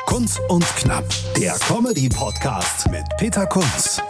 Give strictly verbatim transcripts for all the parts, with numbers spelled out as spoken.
Kunz und Knapp, der Comedy-Podcast mit Peter Kunz.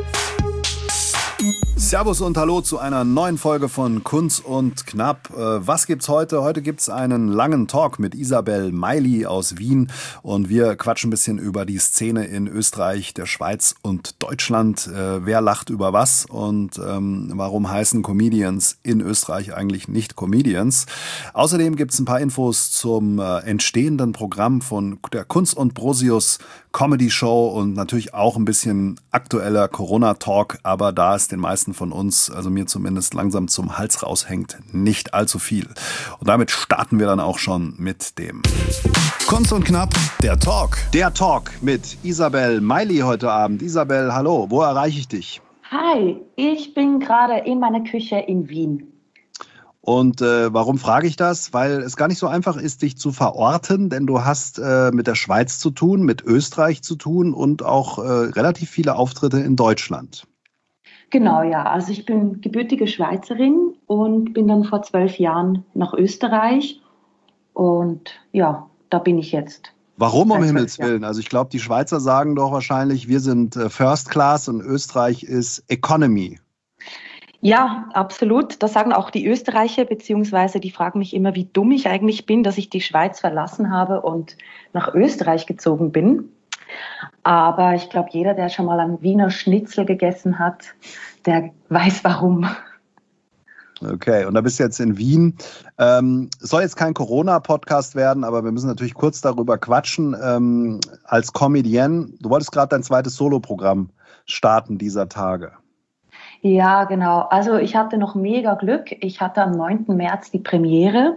Servus und Hallo zu einer neuen Folge von Kunz und Knapp. Was gibt's heute? Heute gibt's einen langen Talk mit Isabel Maili aus Wien und wir quatschen ein bisschen über die Szene in Österreich, der Schweiz und Deutschland. Wer lacht über was und ähm, warum heißen Comedians in Österreich eigentlich nicht Comedians? Außerdem gibt's ein paar Infos zum äh, entstehenden Programm von der Kunz und Brosius Comedy Show und natürlich auch ein bisschen aktueller Corona-Talk, aber da es den meisten von uns, also mir zumindest, langsam zum Hals raushängt, nicht allzu viel. Und damit starten wir dann auch schon mit dem Kunz und Knapp, der Talk. Der Talk mit Isabel Maili heute Abend. Isabel, hallo, wo erreiche ich dich? Hi, ich bin gerade in meiner Küche in Wien. Und äh, warum frage ich das? Weil es gar nicht so einfach ist, dich zu verorten, denn du hast äh, mit der Schweiz zu tun, mit Österreich zu tun und auch äh, relativ viele Auftritte in Deutschland. Genau, ja. Also ich bin gebürtige Schweizerin und bin dann vor zwölf Jahren nach Österreich. Und ja, da bin ich jetzt. Warum um Himmels Willen? Also ich glaube, die Schweizer sagen doch wahrscheinlich, wir sind äh, First Class und Österreich ist Economy. Ja, absolut. Das sagen auch die Österreicher, beziehungsweise die fragen mich immer, wie dumm ich eigentlich bin, dass ich die Schweiz verlassen habe und nach Österreich gezogen bin. Aber ich glaube, jeder, der schon mal einen Wiener Schnitzel gegessen hat, der weiß warum. Okay, und da bist du jetzt in Wien. Ähm, soll jetzt kein Corona-Podcast werden, aber wir müssen natürlich kurz darüber quatschen. Ähm, als Comedienne, du wolltest gerade dein zweites Soloprogramm starten dieser Tage. Ja, genau. Also ich hatte noch mega Glück. Ich hatte am neunten März die Premiere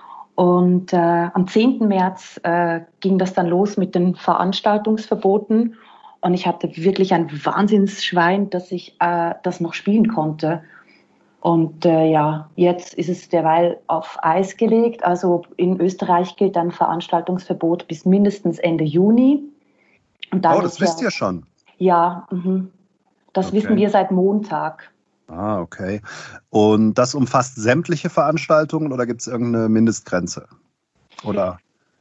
und äh, am zehnten März äh, ging das dann los mit den Veranstaltungsverboten und ich hatte wirklich ein Wahnsinnsschwein, dass ich äh, das noch spielen konnte. Und äh, ja, jetzt ist es derweil auf Eis gelegt. Also in Österreich gilt ein Veranstaltungsverbot bis mindestens Ende Juni. Und dann oh, das wisst ja, ihr schon? Ja, mhm. Das okay. wissen wir seit Montag. Ah, okay. Und das umfasst sämtliche Veranstaltungen oder gibt es irgendeine Mindestgrenze? Oder?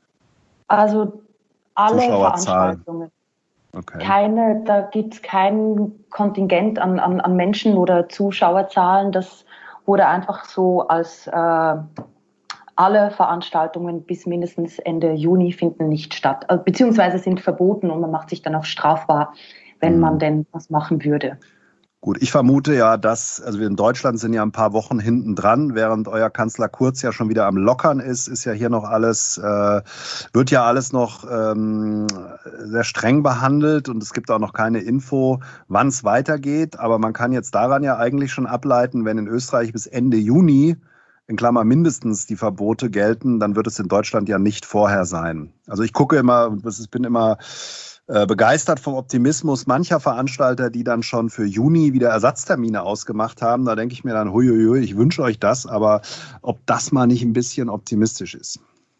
Also alle Veranstaltungen. Okay. Keine, da gibt es kein Kontingent an, an, an Menschen oder Zuschauerzahlen. Das wurde einfach so als äh, alle Veranstaltungen bis mindestens Ende Juni finden nicht statt. Beziehungsweise sind verboten und man macht sich dann auch strafbar, wenn man denn was machen würde. Gut, ich vermute ja, dass, also wir in Deutschland sind ja ein paar Wochen hinten dran, während euer Kanzler Kurz ja schon wieder am Lockern ist, ist ja hier noch alles, äh, wird ja alles noch ähm, sehr streng behandelt und es gibt auch noch keine Info, wann es weitergeht. Aber man kann jetzt daran ja eigentlich schon ableiten, wenn in Österreich bis Ende Juni, in Klammer mindestens, die Verbote gelten, dann wird es in Deutschland ja nicht vorher sein. Also ich gucke immer, ich bin immer begeistert vom Optimismus mancher Veranstalter, die dann schon für Juni wieder Ersatztermine ausgemacht haben. Da denke ich mir dann, huiuiui, ich wünsche euch das, aber ob das mal nicht ein bisschen optimistisch ist?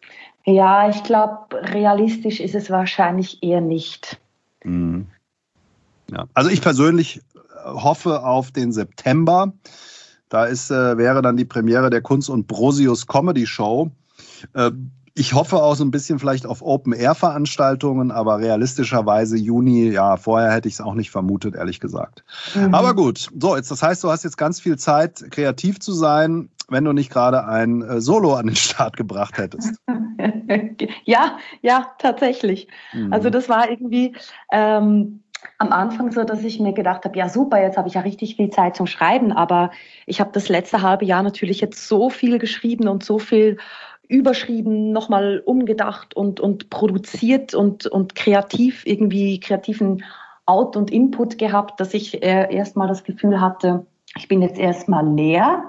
Ja, ich glaube, realistisch ist es wahrscheinlich eher nicht. Mhm. Ja. Also ich persönlich hoffe auf den September. Da ist, äh, wäre dann die Premiere der Kunz und Brosius Comedy Show. Äh, Ich hoffe auch so ein bisschen vielleicht auf Open-Air-Veranstaltungen, aber realistischerweise Juni, ja, vorher hätte ich es auch nicht vermutet, ehrlich gesagt. Mhm. Aber gut, so, jetzt, das heißt, du hast jetzt ganz viel Zeit, kreativ zu sein, wenn du nicht gerade ein äh, Solo an den Start gebracht hättest. Ja, ja, tatsächlich. Mhm. Also das war irgendwie ähm, am Anfang so, dass ich mir gedacht habe, ja super, jetzt habe ich ja richtig viel Zeit zum Schreiben, aber ich habe das letzte halbe Jahr natürlich jetzt so viel geschrieben und so viel überschrieben, nochmal umgedacht und, und produziert und, und kreativ, irgendwie kreativen Out- und Input gehabt, dass ich äh, erstmal das Gefühl hatte, ich bin jetzt erstmal leer.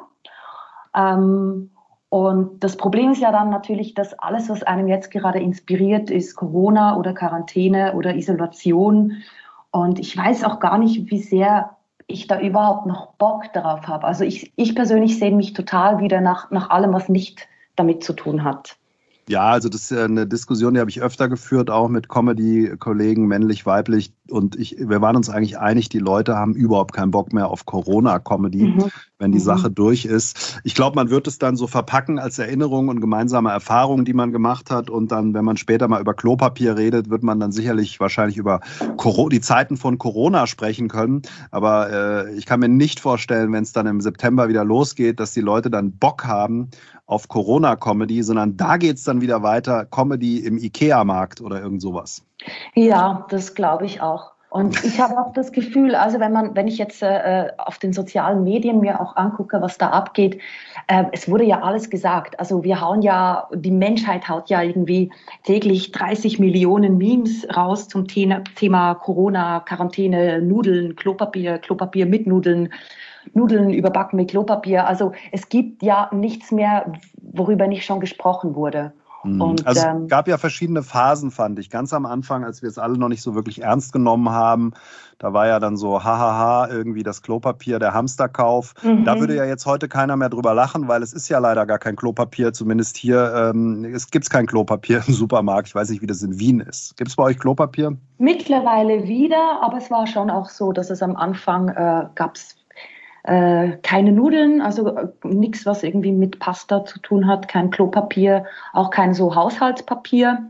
Ähm, und das Problem ist ja dann natürlich, dass alles, was einem jetzt gerade inspiriert, ist Corona oder Quarantäne oder Isolation. Und ich weiß auch gar nicht, wie sehr ich da überhaupt noch Bock darauf habe. Also ich, ich persönlich sehne mich total wieder nach, nach allem, was nicht damit zu tun hat. Ja, also das ist ja eine Diskussion, die habe ich öfter geführt, auch mit Comedy-Kollegen, männlich, weiblich. Und ich, wir waren uns eigentlich einig, die Leute haben überhaupt keinen Bock mehr auf Corona-Comedy, Mhm. wenn die Mhm. Sache durch ist. Ich glaube, man wird es dann so verpacken als Erinnerung und gemeinsame Erfahrungen, die man gemacht hat. Und dann, wenn man später mal über Klopapier redet, wird man dann sicherlich wahrscheinlich über Coro- die Zeiten von Corona sprechen können. Aber äh, ich kann mir nicht vorstellen, wenn es dann im September wieder losgeht, dass die Leute dann Bock haben auf Corona-Comedy, sondern da geht es dann wieder weiter, Comedy im Ikea-Markt oder irgend sowas. Ja, das glaube ich auch. Und ich habe auch das Gefühl, also wenn man, wenn ich jetzt äh, auf den sozialen Medien mir auch angucke, was da abgeht, äh, es wurde ja alles gesagt. Also wir hauen ja, die Menschheit haut ja irgendwie täglich dreißig Millionen Memes raus zum Thema, Thema Corona, Quarantäne, Nudeln, Klopapier, Klopapier mit Nudeln, Nudeln überbacken mit Klopapier. Also es gibt ja nichts mehr, worüber nicht schon gesprochen wurde. Und, also ähm, es gab ja verschiedene Phasen, fand ich. Ganz am Anfang, als wir es alle noch nicht so wirklich ernst genommen haben, da war ja dann so, hahaha, irgendwie das Klopapier, der Hamsterkauf. mhm. Da würde ja jetzt heute keiner mehr drüber lachen, weil es ist ja leider gar kein Klopapier, zumindest hier. Ähm, es gibt kein Klopapier im Supermarkt. Ich weiß nicht, wie das in Wien ist. Gibt es bei euch Klopapier? Mittlerweile wieder, aber es war schon auch so, dass es am Anfang äh, gab es äh, keine Nudeln, also äh, nichts, was irgendwie mit Pasta zu tun hat, kein Klopapier, auch kein so Haushaltspapier.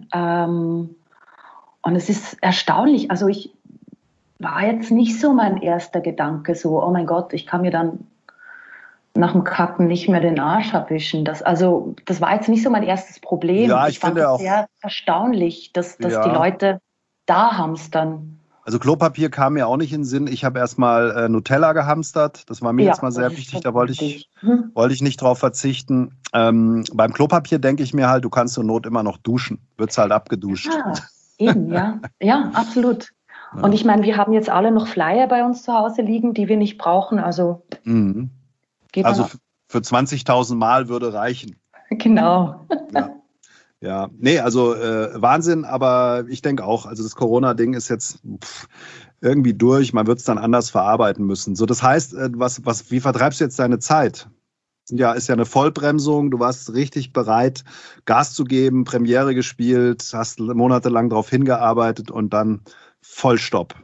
Ähm, und es ist erstaunlich, also ich war jetzt nicht so mein erster Gedanke, so, oh mein Gott, ich kann mir dann nach dem Kacken nicht mehr den Arsch abwischen. Das, also, das war jetzt nicht so mein erstes Problem. Ja, ich, ich fand finde es auch sehr erstaunlich, dass, dass ja. die Leute da hamstern. Also Klopapier kam mir auch nicht in den Sinn. Ich habe erstmal äh, Nutella gehamstert. Das war mir Ja, jetzt mal sehr das ist wichtig. so Da wollte ich, wichtig. Hm. wollte ich nicht drauf verzichten. Ähm, beim Klopapier denke ich mir halt, du kannst zur Not immer noch duschen. Wird's halt abgeduscht. Ja, eben, ja. Ja, absolut. Ja. Und ich meine, wir haben jetzt alle noch Flyer bei uns zu Hause liegen, die wir nicht brauchen. Also, Mhm. geht Also man f- für zwanzigtausend Mal würde reichen. genau. Ja. Ja, nee, also äh, Wahnsinn, aber ich denke auch, also das Corona-Ding ist jetzt pff, irgendwie durch, man wird es dann anders verarbeiten müssen. So, das heißt, äh, was, was, wie vertreibst du jetzt deine Zeit? Ja, ist ja eine Vollbremsung, du warst richtig bereit, Gas zu geben, Premiere gespielt, hast monatelang darauf hingearbeitet und dann Vollstopp.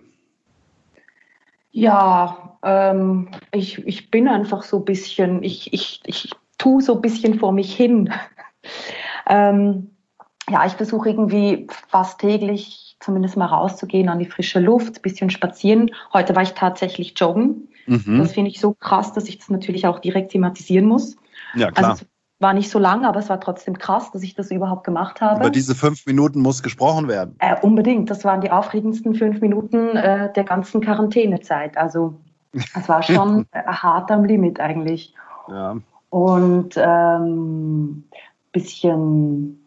Ja, ähm, ich, ich bin einfach so ein bisschen, ich, ich, ich tue so ein bisschen vor mich hin. ähm, ja, ich versuche irgendwie fast täglich zumindest mal rauszugehen an die frische Luft, ein bisschen spazieren. Heute war ich tatsächlich joggen. Mhm. Das finde ich so krass, dass ich das natürlich auch direkt thematisieren muss. Ja, klar. Also es war nicht so lang, aber es war trotzdem krass, dass ich das überhaupt gemacht habe. Über diese fünf Minuten muss gesprochen werden. Äh, unbedingt. Das waren die aufregendsten fünf Minuten äh, der ganzen Quarantänezeit. Also es war schon äh, hart am Limit eigentlich. Ja. Und ähm, bisschen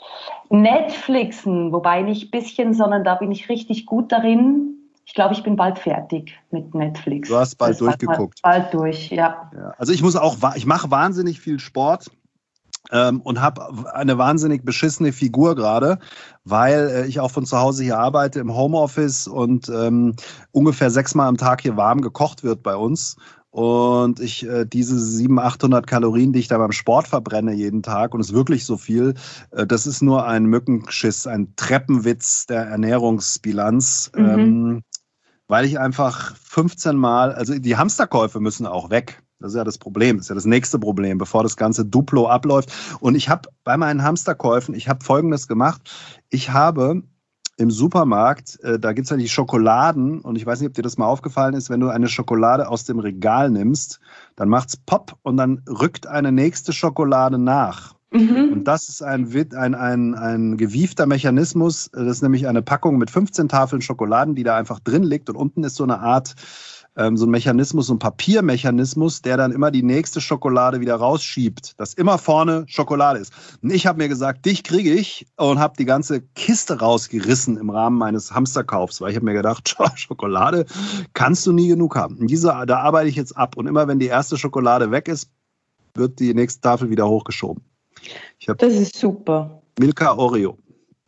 Netflixen, wobei nicht bisschen, sondern da bin ich richtig gut darin. Ich glaube, ich bin bald fertig mit Netflix. Du hast bald Das war durchgeguckt. Bald durch, ja. Ja. Also ich muss auch, wa- ich mache wahnsinnig viel Sport. Ähm, und habe eine wahnsinnig beschissene Figur gerade, weil äh, ich auch von zu Hause hier arbeite im Homeoffice und ähm, ungefähr sechsmal am Tag hier warm gekocht wird bei uns. Und ich äh, diese siebenhundert, achthundert Kalorien, die ich da beim Sport verbrenne jeden Tag, und es ist wirklich so viel, äh, das ist nur ein Mückenschiss, ein Treppenwitz der Ernährungsbilanz. Mhm. Ähm, weil ich einfach fünfzehn Mal, also die Hamsterkäufe müssen auch weg. Das ist ja das Problem, das ist ja das nächste Problem, bevor das ganze Duplo abläuft. Und ich habe bei meinen Hamsterkäufen, ich habe Folgendes gemacht. Ich habe im Supermarkt, äh, da gibt es ja die Schokoladen, und ich weiß nicht, ob dir das mal aufgefallen ist, wenn du eine Schokolade aus dem Regal nimmst, dann macht's Pop und dann rückt eine nächste Schokolade nach. Mhm. Und das ist ein, ein, ein, ein gewiefter Mechanismus. Das ist nämlich eine Packung mit fünfzehn Tafeln Schokoladen, die da einfach drin liegt. Und unten ist so eine Art, ähm, so ein Mechanismus, so ein Papiermechanismus, der dann immer die nächste Schokolade wieder rausschiebt. Dass immer vorne Schokolade ist. Und ich habe mir gesagt, dich kriege ich, und habe die ganze Kiste rausgerissen im Rahmen meines Hamsterkaufs. Weil ich habe mir gedacht, Schokolade kannst du nie genug haben. Und diese, da arbeite ich jetzt ab. Und immer wenn die erste Schokolade weg ist, wird die nächste Tafel wieder hochgeschoben. Ich Das ist super. Milka Oreo.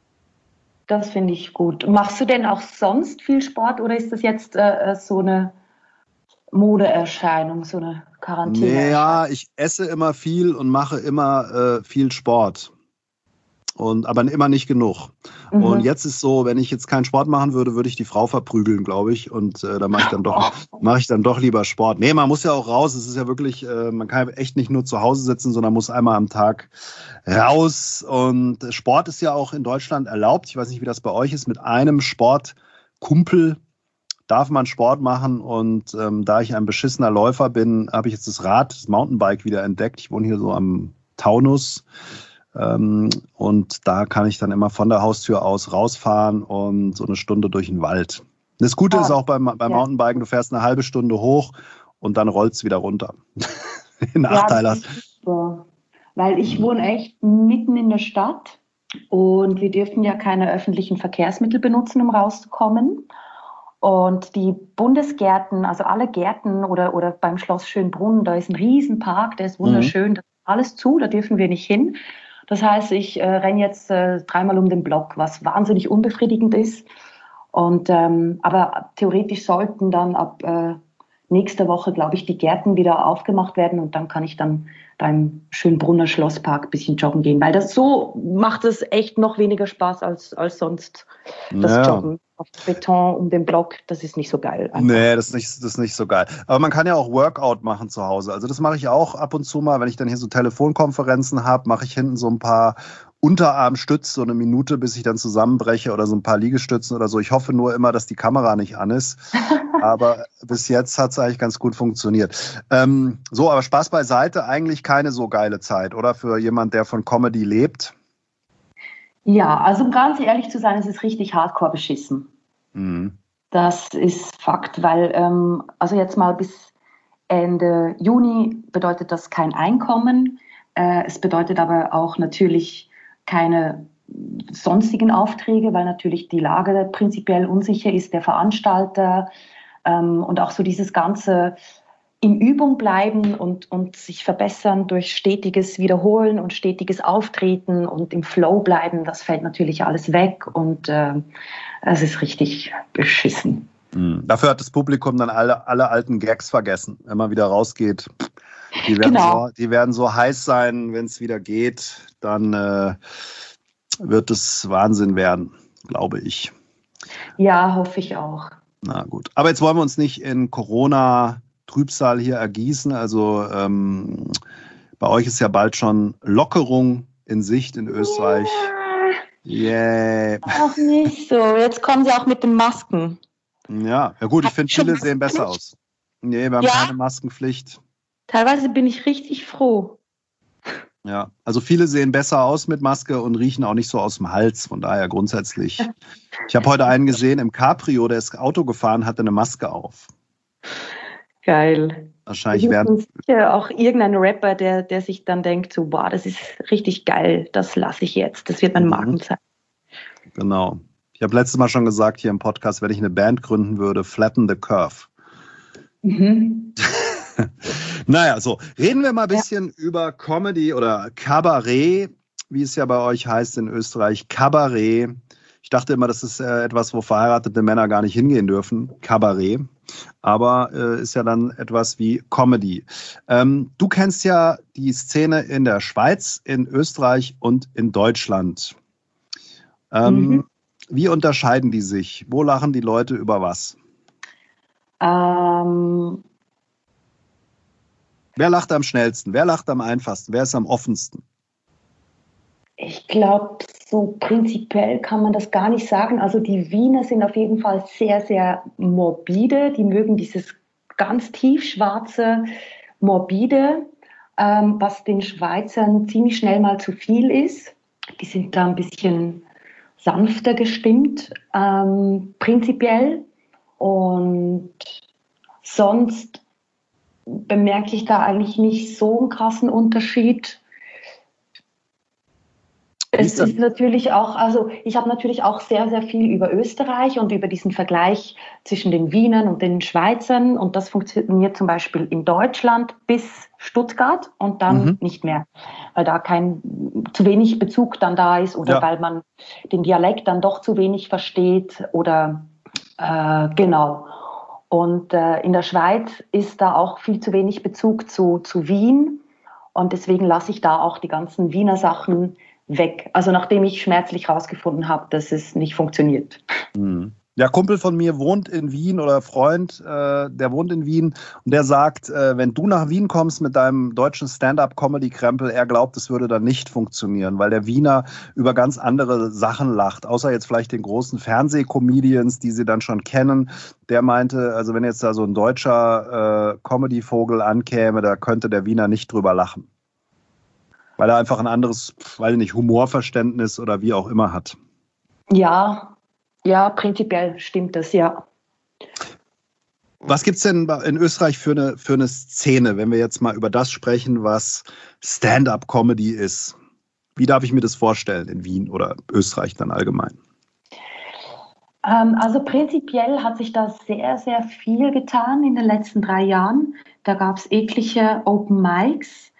Das finde ich gut. Machst du denn auch sonst viel Sport oder ist das jetzt äh, so eine Modeerscheinung, so eine Quarantäne? Ja, ich esse immer viel und mache immer äh, viel Sport. Und, aber immer nicht genug. Mhm. Und jetzt ist so, wenn ich jetzt keinen Sport machen würde, würde ich die Frau verprügeln, glaube ich. Und äh, da mache ich dann doch, mache ich dann doch lieber Sport. Nee, man muss ja auch raus. Es ist ja wirklich, äh, man kann echt nicht nur zu Hause sitzen, sondern muss einmal am Tag raus. Und Sport ist ja auch in Deutschland erlaubt. Ich weiß nicht, wie das bei euch ist. Mit einem Sportkumpel darf man Sport machen. Und ähm, da ich ein beschissener Läufer bin, habe ich jetzt das Rad, das Mountainbike wieder entdeckt. Ich wohne hier so am Taunus. Ähm, und da kann ich dann immer von der Haustür aus rausfahren und so eine Stunde durch den Wald. Das Gute oh, ist auch beim, beim ja. Mountainbiken, du fährst eine halbe Stunde hoch und dann rollst du wieder runter. Nachteil ja, das ist super. Weil ich wohne echt mitten in der Stadt und wir dürfen ja keine öffentlichen Verkehrsmittel benutzen, um rauszukommen. Und die Bundesgärten, also alle Gärten oder, oder beim Schloss Schönbrunn, da ist ein Riesenpark, der ist wunderschön, mhm. da ist alles zu, da dürfen wir nicht hin. Das heißt, ich äh, renne jetzt äh, dreimal um den Block, was wahnsinnig unbefriedigend ist. Und, ähm, aber theoretisch sollten dann ab äh, nächster Woche, glaube ich, die Gärten wieder aufgemacht werden und dann kann ich dann da im Schönbrunner Schlosspark ein bisschen joggen gehen. Weil das so macht es echt noch weniger Spaß als, als sonst, das ja. Joggen. Auf Beton um den Block, das ist nicht so geil. Einfach. Nee, das ist, nicht, das ist nicht so geil. Aber man kann ja auch Workout machen zu Hause. Also das mache ich auch ab und zu mal, wenn ich dann hier so Telefonkonferenzen habe, mache ich hinten so ein paar Unterarmstütz, so eine Minute, bis ich dann zusammenbreche oder so ein paar Liegestützen oder so. Ich hoffe nur immer, dass die Kamera nicht an ist. Aber bis jetzt hat es eigentlich ganz gut funktioniert. Ähm, so, aber Spaß beiseite, eigentlich keine so geile Zeit, oder? Für jemand, der von Comedy lebt. Ja, also um ganz ehrlich zu sein, es ist richtig hardcore beschissen. Mhm. Das ist Fakt, weil ähm, also jetzt mal bis Ende Juni bedeutet das kein Einkommen. Äh, es bedeutet aber auch natürlich keine sonstigen Aufträge, weil natürlich die Lage prinzipiell unsicher ist, der Veranstalter ähm, und auch so dieses ganze in Übung bleiben und, und sich verbessern durch stetiges Wiederholen und stetiges Auftreten und im Flow bleiben, das fällt natürlich alles weg und äh, es ist richtig beschissen. Mhm. Dafür hat das Publikum dann alle, alle alten Gags vergessen, wenn man wieder rausgeht. Die werden, genau. so, die werden so heiß sein, wenn es wieder geht, dann äh, wird es Wahnsinn werden, glaube ich. Ja, hoffe ich auch. Na gut, aber jetzt wollen wir uns nicht in Corona Trübsal hier ergießen. Also ähm, bei euch ist ja bald schon Lockerung in Sicht in Österreich. Yeah. Yeah. Auch nicht so. Jetzt kommen sie auch mit den Masken. Ja, ja gut, ich finde, viele sehen besser aus. Nee, wir haben ja. keine Maskenpflicht. Teilweise bin ich richtig froh. Ja, also viele sehen besser aus mit Maske und riechen auch nicht so aus dem Hals. Von daher grundsätzlich. Ich habe heute einen gesehen im Cabrio, der ist Auto gefahren, hatte eine Maske auf. Geil. Wahrscheinlich werden sicher auch irgendein Rapper, der, der sich dann denkt, so, boah, das ist richtig geil, das lasse ich jetzt, das wird mein Markenzeichen. Genau. Ich habe letztes Mal schon gesagt hier im Podcast, wenn ich eine Band gründen würde, Flatten the Curve. Mhm. Naja, so, reden wir mal ein bisschen ja. über Comedy oder Kabarett, wie es ja bei euch heißt in Österreich, Kabarett. Ich dachte immer, das ist äh, etwas, wo verheiratete Männer gar nicht hingehen dürfen, Kabarett. Aber äh, ist ja dann etwas wie Comedy. Ähm, du kennst ja die Szene in der Schweiz, in Österreich und in Deutschland. Ähm, mhm. Wie unterscheiden die sich? Wo lachen die Leute über was? Ähm. Wer lacht am schnellsten? Wer lacht am einfachsten? Wer ist am offensten? Ich glaube, so prinzipiell kann man das gar nicht sagen. Also die Wiener sind auf jeden Fall sehr, sehr morbide. Die mögen dieses ganz tiefschwarze, morbide, ähm, was den Schweizern ziemlich schnell mal zu viel ist. Die sind da ein bisschen sanfter gestimmt, ähm, prinzipiell. Und sonst bemerke ich da eigentlich nicht so einen krassen Unterschied. Es ist natürlich auch, also ich habe natürlich auch sehr, sehr viel über Österreich und über diesen Vergleich zwischen den Wienern und den Schweizern und das funktioniert zum Beispiel in Deutschland bis Stuttgart und dann mhm. nicht mehr, weil da kein, zu wenig Bezug dann da ist oder ja. weil man den Dialekt dann doch zu wenig versteht oder äh, genau. Und äh, in der Schweiz ist da auch viel zu wenig Bezug zu, zu Wien und deswegen lasse ich da auch die ganzen Wiener Sachen weg. Also nachdem ich schmerzlich rausgefunden habe, dass es nicht funktioniert. Mhm. Ja, Kumpel von mir wohnt in Wien oder Freund, äh, der wohnt in Wien und der sagt, äh, wenn du nach Wien kommst mit deinem deutschen Stand-up-Comedy-Krempel, er glaubt, es würde dann nicht funktionieren, weil der Wiener über ganz andere Sachen lacht, außer jetzt vielleicht den großen Fernsehcomedians, die sie dann schon kennen. Der meinte, also wenn jetzt da so ein deutscher äh, Comedy-Vogel ankäme, da könnte der Wiener nicht drüber lachen. Weil er einfach ein anderes, weiß ich nicht, Humorverständnis oder wie auch immer hat. Ja, ja, prinzipiell stimmt das, ja. Was gibt es denn in Österreich für eine, für eine Szene, wenn wir jetzt mal über das sprechen, was Stand-up-Comedy ist? Wie darf ich mir das vorstellen in Wien oder Österreich dann allgemein? Ähm, also prinzipiell hat sich da sehr, sehr viel getan in den letzten drei Jahren. Da gab es etliche Open Mics.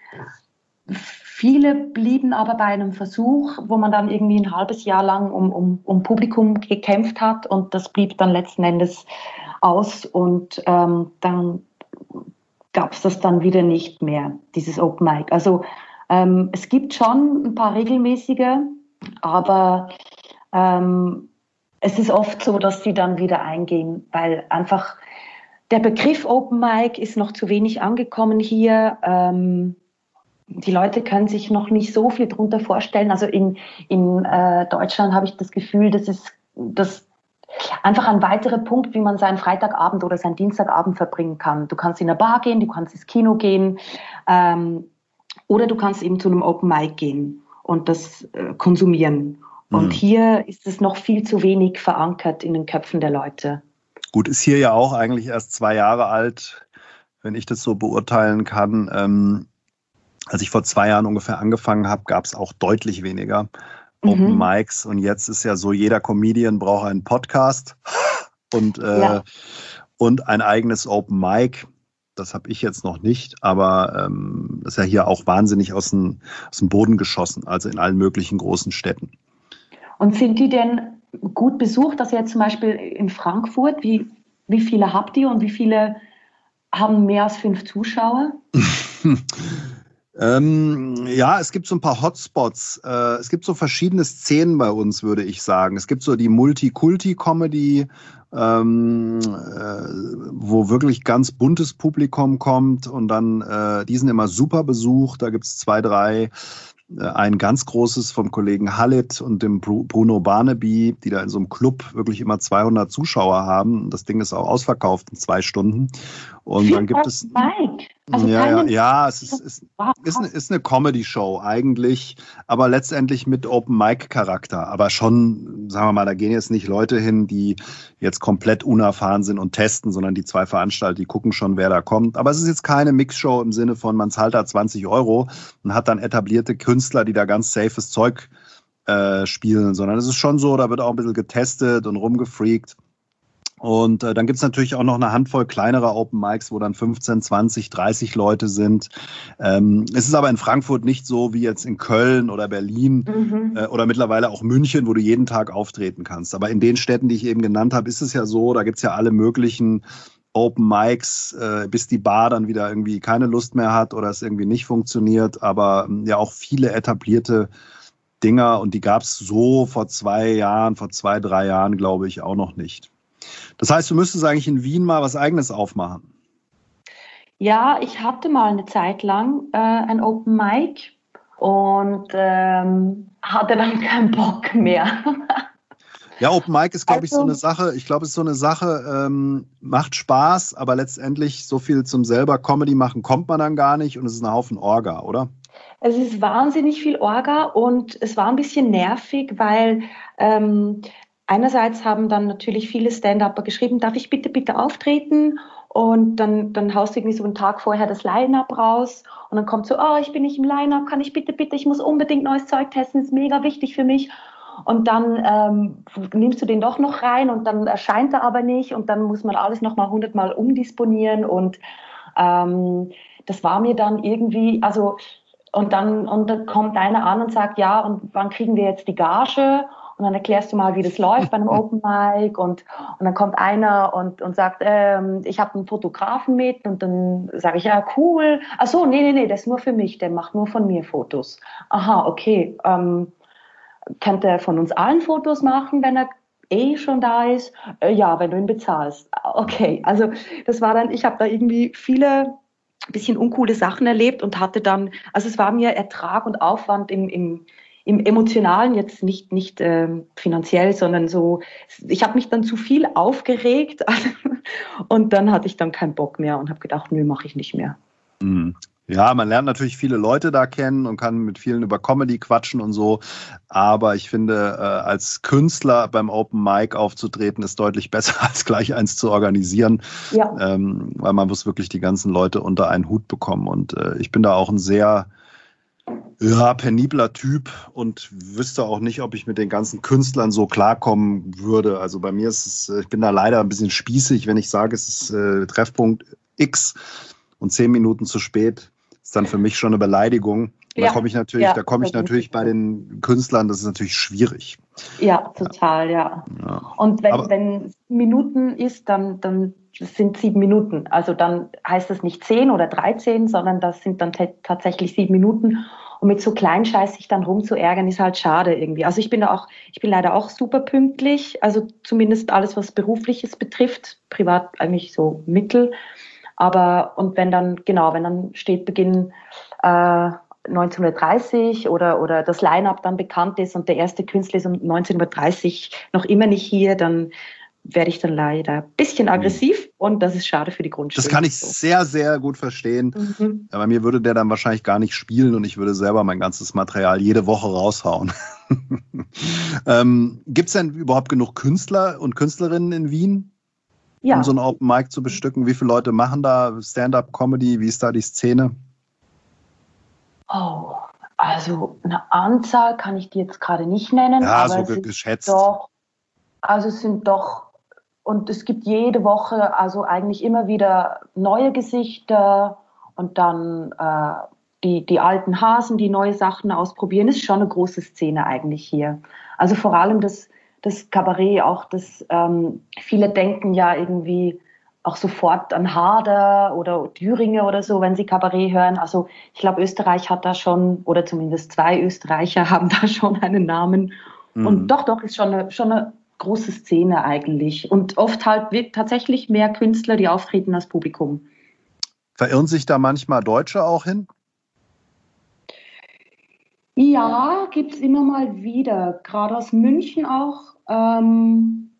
Viele blieben aber bei einem Versuch, wo man dann irgendwie ein halbes Jahr lang um, um, um Publikum gekämpft hat und das blieb dann letzten Endes aus und ähm, dann gab es das dann wieder nicht mehr, dieses Open Mic. Also ähm, es gibt schon ein paar regelmäßige, aber ähm, es ist oft so, dass sie dann wieder eingehen, weil einfach der Begriff Open Mic ist noch zu wenig angekommen hier. Ähm, Die Leute können sich noch nicht so viel darunter vorstellen. Also in, in äh, Deutschland habe ich das Gefühl, das ist das einfach ein weiterer Punkt, wie man seinen Freitagabend oder seinen Dienstagabend verbringen kann. Du kannst in eine Bar gehen, du kannst ins Kino gehen ähm, oder du kannst eben zu einem Open Mic gehen und das äh, konsumieren. Mhm. Und hier ist es noch viel zu wenig verankert in den Köpfen der Leute. Gut, ist hier ja auch eigentlich erst zwei Jahre alt, wenn ich das so beurteilen kann. Ähm Als ich vor zwei Jahren ungefähr angefangen habe, gab es auch deutlich weniger Open mhm. Mics. Und jetzt ist ja so, jeder Comedian braucht einen Podcast und, äh, ja. und ein eigenes Open Mic. Das habe ich jetzt noch nicht, aber ähm, das ist ja hier auch wahnsinnig aus dem, aus dem Boden geschossen, also in allen möglichen großen Städten. Und sind die denn gut besucht? Also jetzt zum Beispiel in Frankfurt, wie, wie viele habt ihr und wie viele haben mehr als fünf Zuschauer? Ähm, ja, es gibt so ein paar Hotspots. Äh, es gibt so verschiedene Szenen bei uns, würde ich sagen. Es gibt so die Multikulti-Comedy, ähm, äh, wo wirklich ganz buntes Publikum kommt und dann, äh, die sind immer super besucht. Da gibt es zwei, drei. Ein ganz großes vom Kollegen Hallit und dem Bruno Barnaby, die da in so einem Club wirklich immer zweihundert Zuschauer haben. Das Ding ist auch ausverkauft in zwei Stunden. Und dann gibt es... Also ja, ja, ja, es ist, ist, ist eine, ist eine Comedy-Show eigentlich, aber letztendlich mit Open-Mic-Charakter. Aber schon, sagen wir mal, da gehen jetzt nicht Leute hin, die jetzt komplett unerfahren sind und testen, sondern die zwei Veranstalter, die gucken schon, wer da kommt. Aber es ist jetzt keine Mix-Show im Sinne von, man zahlt da zwanzig Euro und hat dann etablierte Künstler, die da ganz safes Zeug äh, spielen, sondern es ist schon so, da wird auch ein bisschen getestet und rumgefreakt. Und äh, dann gibt's natürlich auch noch eine Handvoll kleinerer Open Mics, wo dann fünfzehn, zwanzig, dreißig Leute sind. Ähm, es ist aber in Frankfurt nicht so wie jetzt in Köln oder Berlin mhm. äh, oder mittlerweile auch München, wo du jeden Tag auftreten kannst. Aber in den Städten, die ich eben genannt habe, ist es ja so, da gibt's ja alle möglichen Open Mics, äh, bis die Bar dann wieder irgendwie keine Lust mehr hat oder es irgendwie nicht funktioniert. Aber ähm, ja auch viele etablierte Dinger und die gab's so vor zwei Jahren, vor zwei, drei Jahren, glaube ich, auch noch nicht. Das heißt, du müsstest eigentlich in Wien mal was Eigenes aufmachen. Ja, ich hatte mal eine Zeit lang äh, ein Open Mic und ähm, hatte dann keinen Bock mehr. Ja, Open Mic ist, glaube ich, so eine Sache. Ich glaube, es ist so eine Sache, ähm, macht Spaß, aber letztendlich so viel zum selber Comedy machen kommt man dann gar nicht und es ist ein Haufen Orga, oder? Es ist wahnsinnig viel Orga und es war ein bisschen nervig, weil ähm, einerseits haben dann natürlich viele Stand-Upper geschrieben, darf ich bitte, bitte auftreten? Und dann, dann haust du irgendwie so einen Tag vorher das Line-Up raus und dann kommt so, oh, ich bin nicht im Line-Up, kann ich bitte, bitte, ich muss unbedingt neues Zeug testen, ist mega wichtig für mich. Und dann ähm, nimmst du den doch noch rein und dann erscheint er aber nicht und dann muss man alles nochmal hundertmal umdisponieren und ähm, das war mir dann irgendwie, also und dann, und dann kommt einer an und sagt, ja, und wann kriegen wir jetzt die Gage? Und dann erklärst du mal, wie das läuft bei einem Open Mic und, und dann kommt einer und, und sagt, ähm, ich habe einen Fotografen mit und dann sage ich, ja, cool. Ach so, nee, nee, nee, das ist nur für mich, der macht nur von mir Fotos. Aha, okay. Ähm, könnte er von uns allen Fotos machen, wenn er eh schon da ist? Äh, ja, wenn du ihn bezahlst. Okay, also das war dann, ich habe da irgendwie viele bisschen uncoole Sachen erlebt und hatte dann, also es war mir Ertrag und Aufwand im, im, im Emotionalen, jetzt nicht, nicht ähm, finanziell, sondern so, ich habe mich dann zu viel aufgeregt und dann hatte ich dann keinen Bock mehr und habe gedacht, nö, mache ich nicht mehr. Mhm. Ja, man lernt natürlich viele Leute da kennen und kann mit vielen über Comedy quatschen und so. Aber ich finde, äh, als Künstler beim Open Mic aufzutreten, ist deutlich besser, als gleich eins zu organisieren. Ja. Ähm, weil man muss wirklich die ganzen Leute unter einen Hut bekommen. Und äh, ich bin da auch ein sehr ja, penibler Typ und wüsste auch nicht, ob ich mit den ganzen Künstlern so klarkommen würde. Also bei mir ist es, ich bin da leider ein bisschen spießig, wenn ich sage, es ist äh, Treffpunkt X und zehn Minuten zu spät. Ist dann für mich schon eine Beleidigung. Ja, da komme ich natürlich, ja, da komme ich natürlich bei den Künstlern, das ist natürlich schwierig. Ja, total, ja. ja. Und wenn, wenn Minuten ist, dann, dann sind sieben Minuten. Also dann heißt das nicht zehn oder dreizehn, sondern das sind dann t- tatsächlich sieben Minuten. Und mit so Kleinscheiß sich dann rumzuärgern, ist halt schade irgendwie. Also ich bin da auch, ich bin leider auch super pünktlich. Also zumindest alles, was Berufliches betrifft. Privat eigentlich so mittel. Aber, und wenn dann, genau, wenn dann steht Beginn äh, neunzehn Uhr dreißig oder, oder das Line-Up dann bekannt ist und der erste Künstler ist um neunzehn Uhr dreißig noch immer nicht hier, dann werde ich dann leider ein bisschen aggressiv und das ist schade für die Grundstimmung. Das kann ich sehr, sehr gut verstehen. Mhm. Bei mir würde der dann wahrscheinlich gar nicht spielen und ich würde selber mein ganzes Material jede Woche raushauen. ähm, gibt es denn überhaupt genug Künstler und Künstlerinnen in Wien? Ja. Um so ein Open Mic zu bestücken? Wie viele Leute machen da Stand-up-Comedy? Wie ist da die Szene? Oh, also eine Anzahl kann ich dir jetzt gerade nicht nennen. Ja, aber so geschätzt. Doch, also es sind doch, und es gibt jede Woche also eigentlich immer wieder neue Gesichter und dann äh, die, die alten Hasen, die neue Sachen ausprobieren. Ist schon eine große Szene eigentlich hier. Also vor allem das das Kabarett, auch das, ähm, viele denken ja irgendwie auch sofort an Harder oder Thüringer oder so, wenn sie Kabarett hören. Also ich glaube, Österreich hat da schon, oder zumindest zwei Österreicher haben da schon einen Namen. Mhm. Und doch, doch, ist schon eine, schon eine große Szene eigentlich. Und oft halt wird tatsächlich mehr Künstler, die auftreten als Publikum. Verirren sich da manchmal Deutsche auch hin? Ja, gibt es immer mal wieder, gerade aus München auch. Ähm,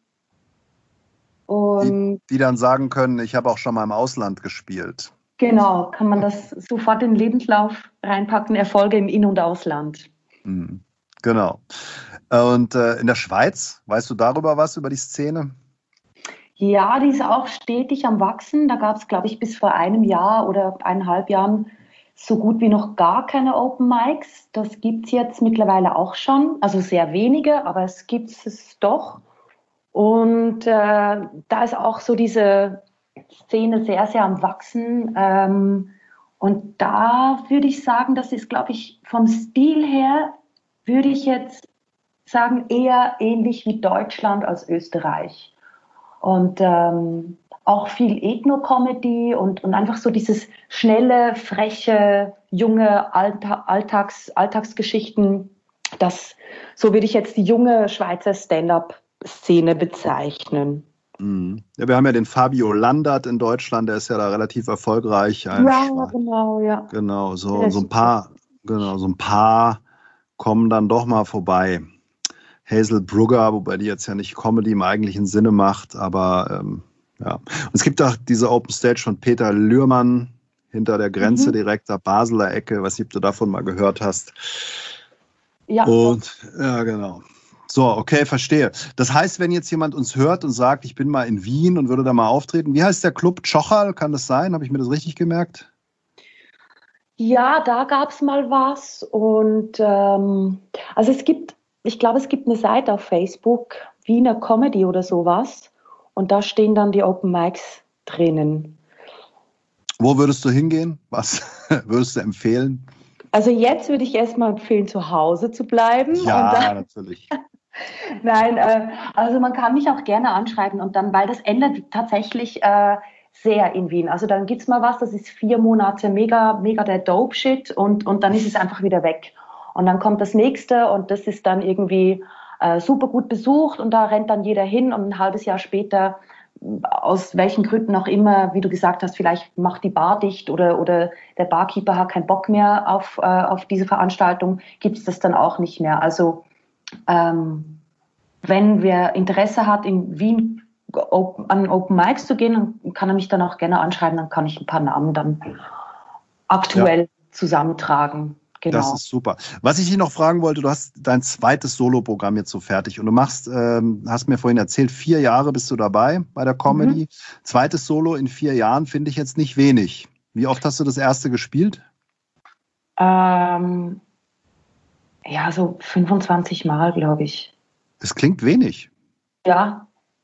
und die, die dann sagen können, ich habe auch schon mal im Ausland gespielt. Genau, kann man das sofort in den Lebenslauf reinpacken, Erfolge im In- und Ausland. Mhm, genau. Und äh, in der Schweiz, weißt du darüber was, über die Szene? Ja, die ist auch stetig am Wachsen. Da gab es, glaube ich, bis vor einem Jahr oder eineinhalb Jahren so gut wie noch gar keine Open Mics. Das gibt es jetzt mittlerweile auch schon. Also sehr wenige, aber es gibt es doch. Und äh, da ist auch so diese Szene sehr, sehr am Wachsen. Ähm, und da würde ich sagen, das ist, glaube ich, vom Stil her, würde ich jetzt sagen, eher ähnlich wie Deutschland als Österreich. Und ähm, auch viel Ethno-Comedy und, und einfach so dieses schnelle, freche, junge Allta- Alltags, Alltagsgeschichten. Das, so würde ich jetzt die junge Schweizer Stand-up-Szene bezeichnen. Mhm. Ja, wir haben ja den Fabio Landert in Deutschland, der ist ja da relativ erfolgreich. Ein ja, Schwe- genau, ja. Genau, so, so ein paar, genau, so ein paar kommen dann doch mal vorbei. Hazel Brugger, wobei die jetzt ja nicht Comedy im eigentlichen Sinne macht, aber ähm, ja. Und es gibt auch diese Open Stage von Peter Lührmann hinter der Grenze, mhm. direkt der Basler Ecke, weiß nicht, ob du davon mal gehört hast. Ja. Und ja, genau. So, okay, verstehe. Das heißt, wenn jetzt jemand uns hört und sagt, ich bin mal in Wien und würde da mal auftreten, wie heißt der Club? Tschocherl, kann das sein? Habe ich mir das richtig gemerkt? Ja, da gab es mal was und ähm, also es gibt Ich glaube, es gibt eine Seite auf Facebook, Wiener Comedy oder sowas. Und da stehen dann die Open Mics drinnen. Wo würdest du hingehen? Was würdest du empfehlen? Also jetzt würde ich erstmal empfehlen, zu Hause zu bleiben. Ja, und dann, natürlich. Nein, äh, also man kann mich auch gerne anschreiben. Und dann, weil das ändert tatsächlich äh, sehr in Wien. Also dann gibt es mal was, das ist vier Monate mega, mega der Dope-Shit und, und dann ist es einfach wieder weg. Und dann kommt das nächste und das ist dann irgendwie äh, super gut besucht und da rennt dann jeder hin und ein halbes Jahr später, aus welchen Gründen auch immer, wie du gesagt hast, vielleicht macht die Bar dicht oder, oder der Barkeeper hat keinen Bock mehr auf, äh, auf diese Veranstaltung, gibt es das dann auch nicht mehr. Also ähm, wenn wer Interesse hat, in Wien an Open Mics zu gehen, dann kann er mich dann auch gerne anschreiben, dann kann ich ein paar Namen dann aktuell ja. zusammentragen. Genau. Das ist super. Was ich dich noch fragen wollte, du hast dein zweites Soloprogramm jetzt so fertig und du machst, ähm, hast mir vorhin erzählt, vier Jahre bist du dabei bei der Comedy. Mhm. Zweites Solo in vier Jahren finde ich jetzt nicht wenig. Wie oft hast du das erste gespielt? Ähm, ja, so fünfundzwanzig Mal, glaube ich. Es klingt wenig. Ja,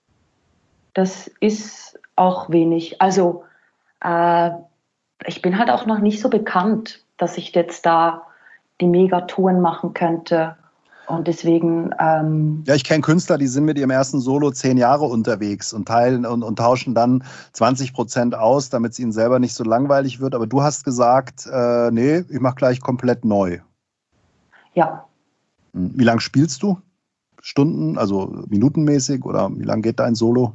das ist auch wenig. Also äh, ich bin halt auch noch nicht so bekannt, dass ich jetzt da die Megatouren machen könnte. Und deswegen... Ähm ja, ich kenne Künstler, die sind mit ihrem ersten Solo zehn Jahre unterwegs und teilen und, und tauschen dann zwanzig Prozent aus, damit es ihnen selber nicht so langweilig wird. Aber du hast gesagt, äh, nee, ich mache gleich komplett neu. Ja. Wie lange spielst du? Stunden, also minutenmäßig oder wie lange geht dein Solo?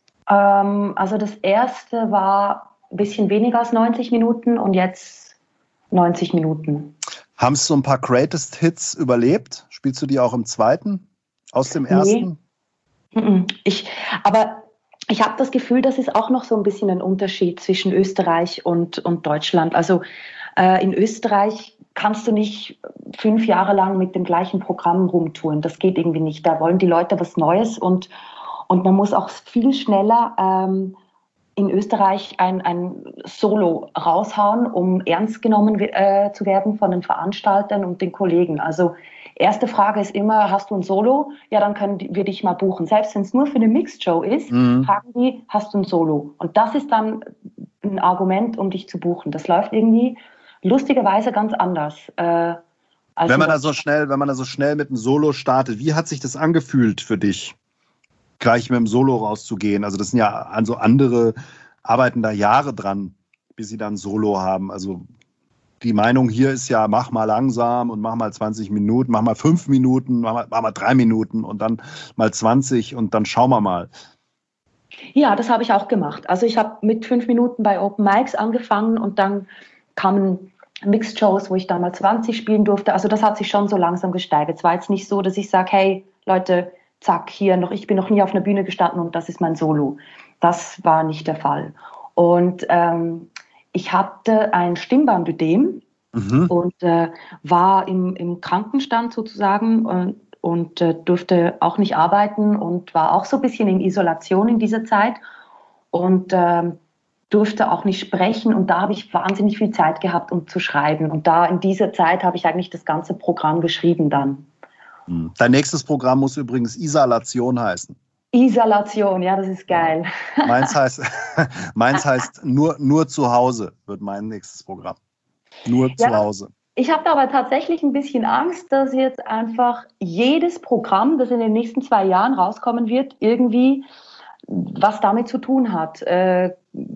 Ähm, also das erste war ein bisschen weniger als neunzig Minuten und jetzt neunzig Minuten. Haben es so ein paar Greatest Hits überlebt? Spielst du die auch im zweiten? Aus dem ersten? Nee. Ich, aber ich habe das Gefühl, das ist auch noch so ein bisschen ein Unterschied zwischen Österreich und, und Deutschland. Also äh, in Österreich kannst du nicht fünf Jahre lang mit dem gleichen Programm rumtouren. Das geht irgendwie nicht. Da wollen die Leute was Neues und, und man muss auch viel schneller ähm, in Österreich ein, ein Solo raushauen, um ernst genommen äh, zu werden von den Veranstaltern und den Kollegen. Also erste Frage ist immer, hast du ein Solo? Ja, dann können wir dich mal buchen. Selbst wenn es nur für eine Mixed Show ist, mhm. fragen die, hast du ein Solo? Und das ist dann ein Argument, um dich zu buchen. Das läuft irgendwie lustigerweise ganz anders. Äh, als wenn man da so schnell, wenn man da so schnell mit einem Solo startet, wie hat sich das angefühlt für dich, gleich mit dem Solo rauszugehen? Also das sind ja also andere, arbeiten da Jahre dran, bis sie dann Solo haben. Also die Meinung hier ist ja, mach mal langsam und mach mal zwanzig Minuten, mach mal fünf Minuten, mach mal, mach mal drei Minuten und dann mal zwanzig und dann schauen wir mal. Ja, das habe ich auch gemacht. Also ich habe mit fünf Minuten bei Open Mics angefangen und dann kamen Mixed Shows, wo ich dann mal zwanzig spielen durfte. Also das hat sich schon so langsam gesteigert. Es war jetzt nicht so, dass ich sage, hey Leute, zack, hier noch, ich bin noch nie auf einer Bühne gestanden und das ist mein Solo. Das war nicht der Fall. Und ähm, ich hatte ein Stimmbandödem mhm. und äh, war im, im Krankenstand sozusagen und, und äh, durfte auch nicht arbeiten und war auch so ein bisschen in Isolation in dieser Zeit und äh, durfte auch nicht sprechen. Und da habe ich wahnsinnig viel Zeit gehabt, um zu schreiben. Und da in dieser Zeit habe ich eigentlich das ganze Programm geschrieben dann. Dein nächstes Programm muss übrigens Isolation heißen. Isolation, ja, das ist geil. Ja. Meins heißt, meins heißt nur, nur zu Hause, wird mein nächstes Programm. Nur ja, zu Hause. Ich habe da aber tatsächlich ein bisschen Angst, dass jetzt einfach jedes Programm, das in den nächsten zwei Jahren rauskommen wird, irgendwie was damit zu tun hat. Äh,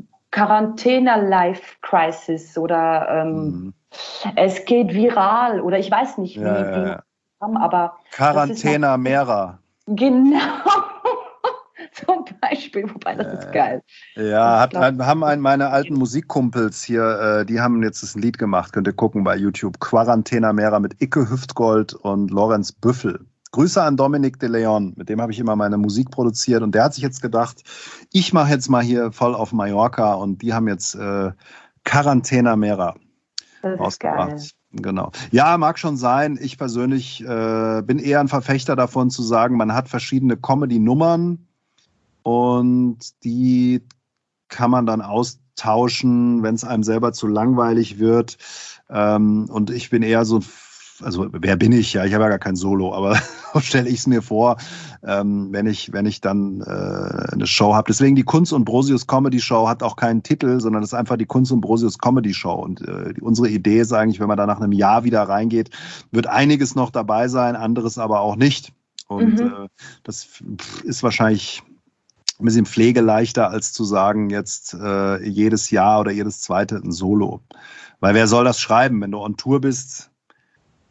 Quarantäne-Life-Crisis oder ähm, mhm. es geht viral oder ich weiß nicht, wie ja, die ja, ja. haben, aber Quarantäne Mera. Genau. Zum Beispiel, wobei das ist geil. Ja, hat, haben ein, meine alten Musikkumpels hier, äh, die haben jetzt das Lied gemacht, könnt ihr gucken bei YouTube. Quarantäne Mera mit Icke Hüftgold und Lorenz Büffel. Grüße an Dominic de Leon, mit dem habe ich immer meine Musik produziert und der hat sich jetzt gedacht, ich mache jetzt mal hier voll auf Mallorca und die haben jetzt äh, Quarantäne Mera rausgebracht. Genau. Ja, mag schon sein. Ich persönlich äh, bin eher ein Verfechter davon zu sagen, man hat verschiedene Comedy-Nummern und die kann man dann austauschen, wenn es einem selber zu langweilig wird. Ähm, und ich bin eher so, also wer bin ich? Ja, ich habe ja gar kein Solo, aber so stelle ich es mir vor, ähm, wenn ich, wenn ich dann äh, eine Show habe. Deswegen die Kunz und Brosius Comedy Show hat auch keinen Titel, sondern das ist einfach die Kunz und Brosius Comedy Show. Und äh, die, unsere Idee ist eigentlich, wenn man da nach einem Jahr wieder reingeht, wird einiges noch dabei sein, anderes aber auch nicht. Und mhm. äh, das ist wahrscheinlich ein bisschen pflegeleichter, als zu sagen, jetzt äh, jedes Jahr oder jedes zweite ein Solo. Weil wer soll das schreiben, wenn du on Tour bist?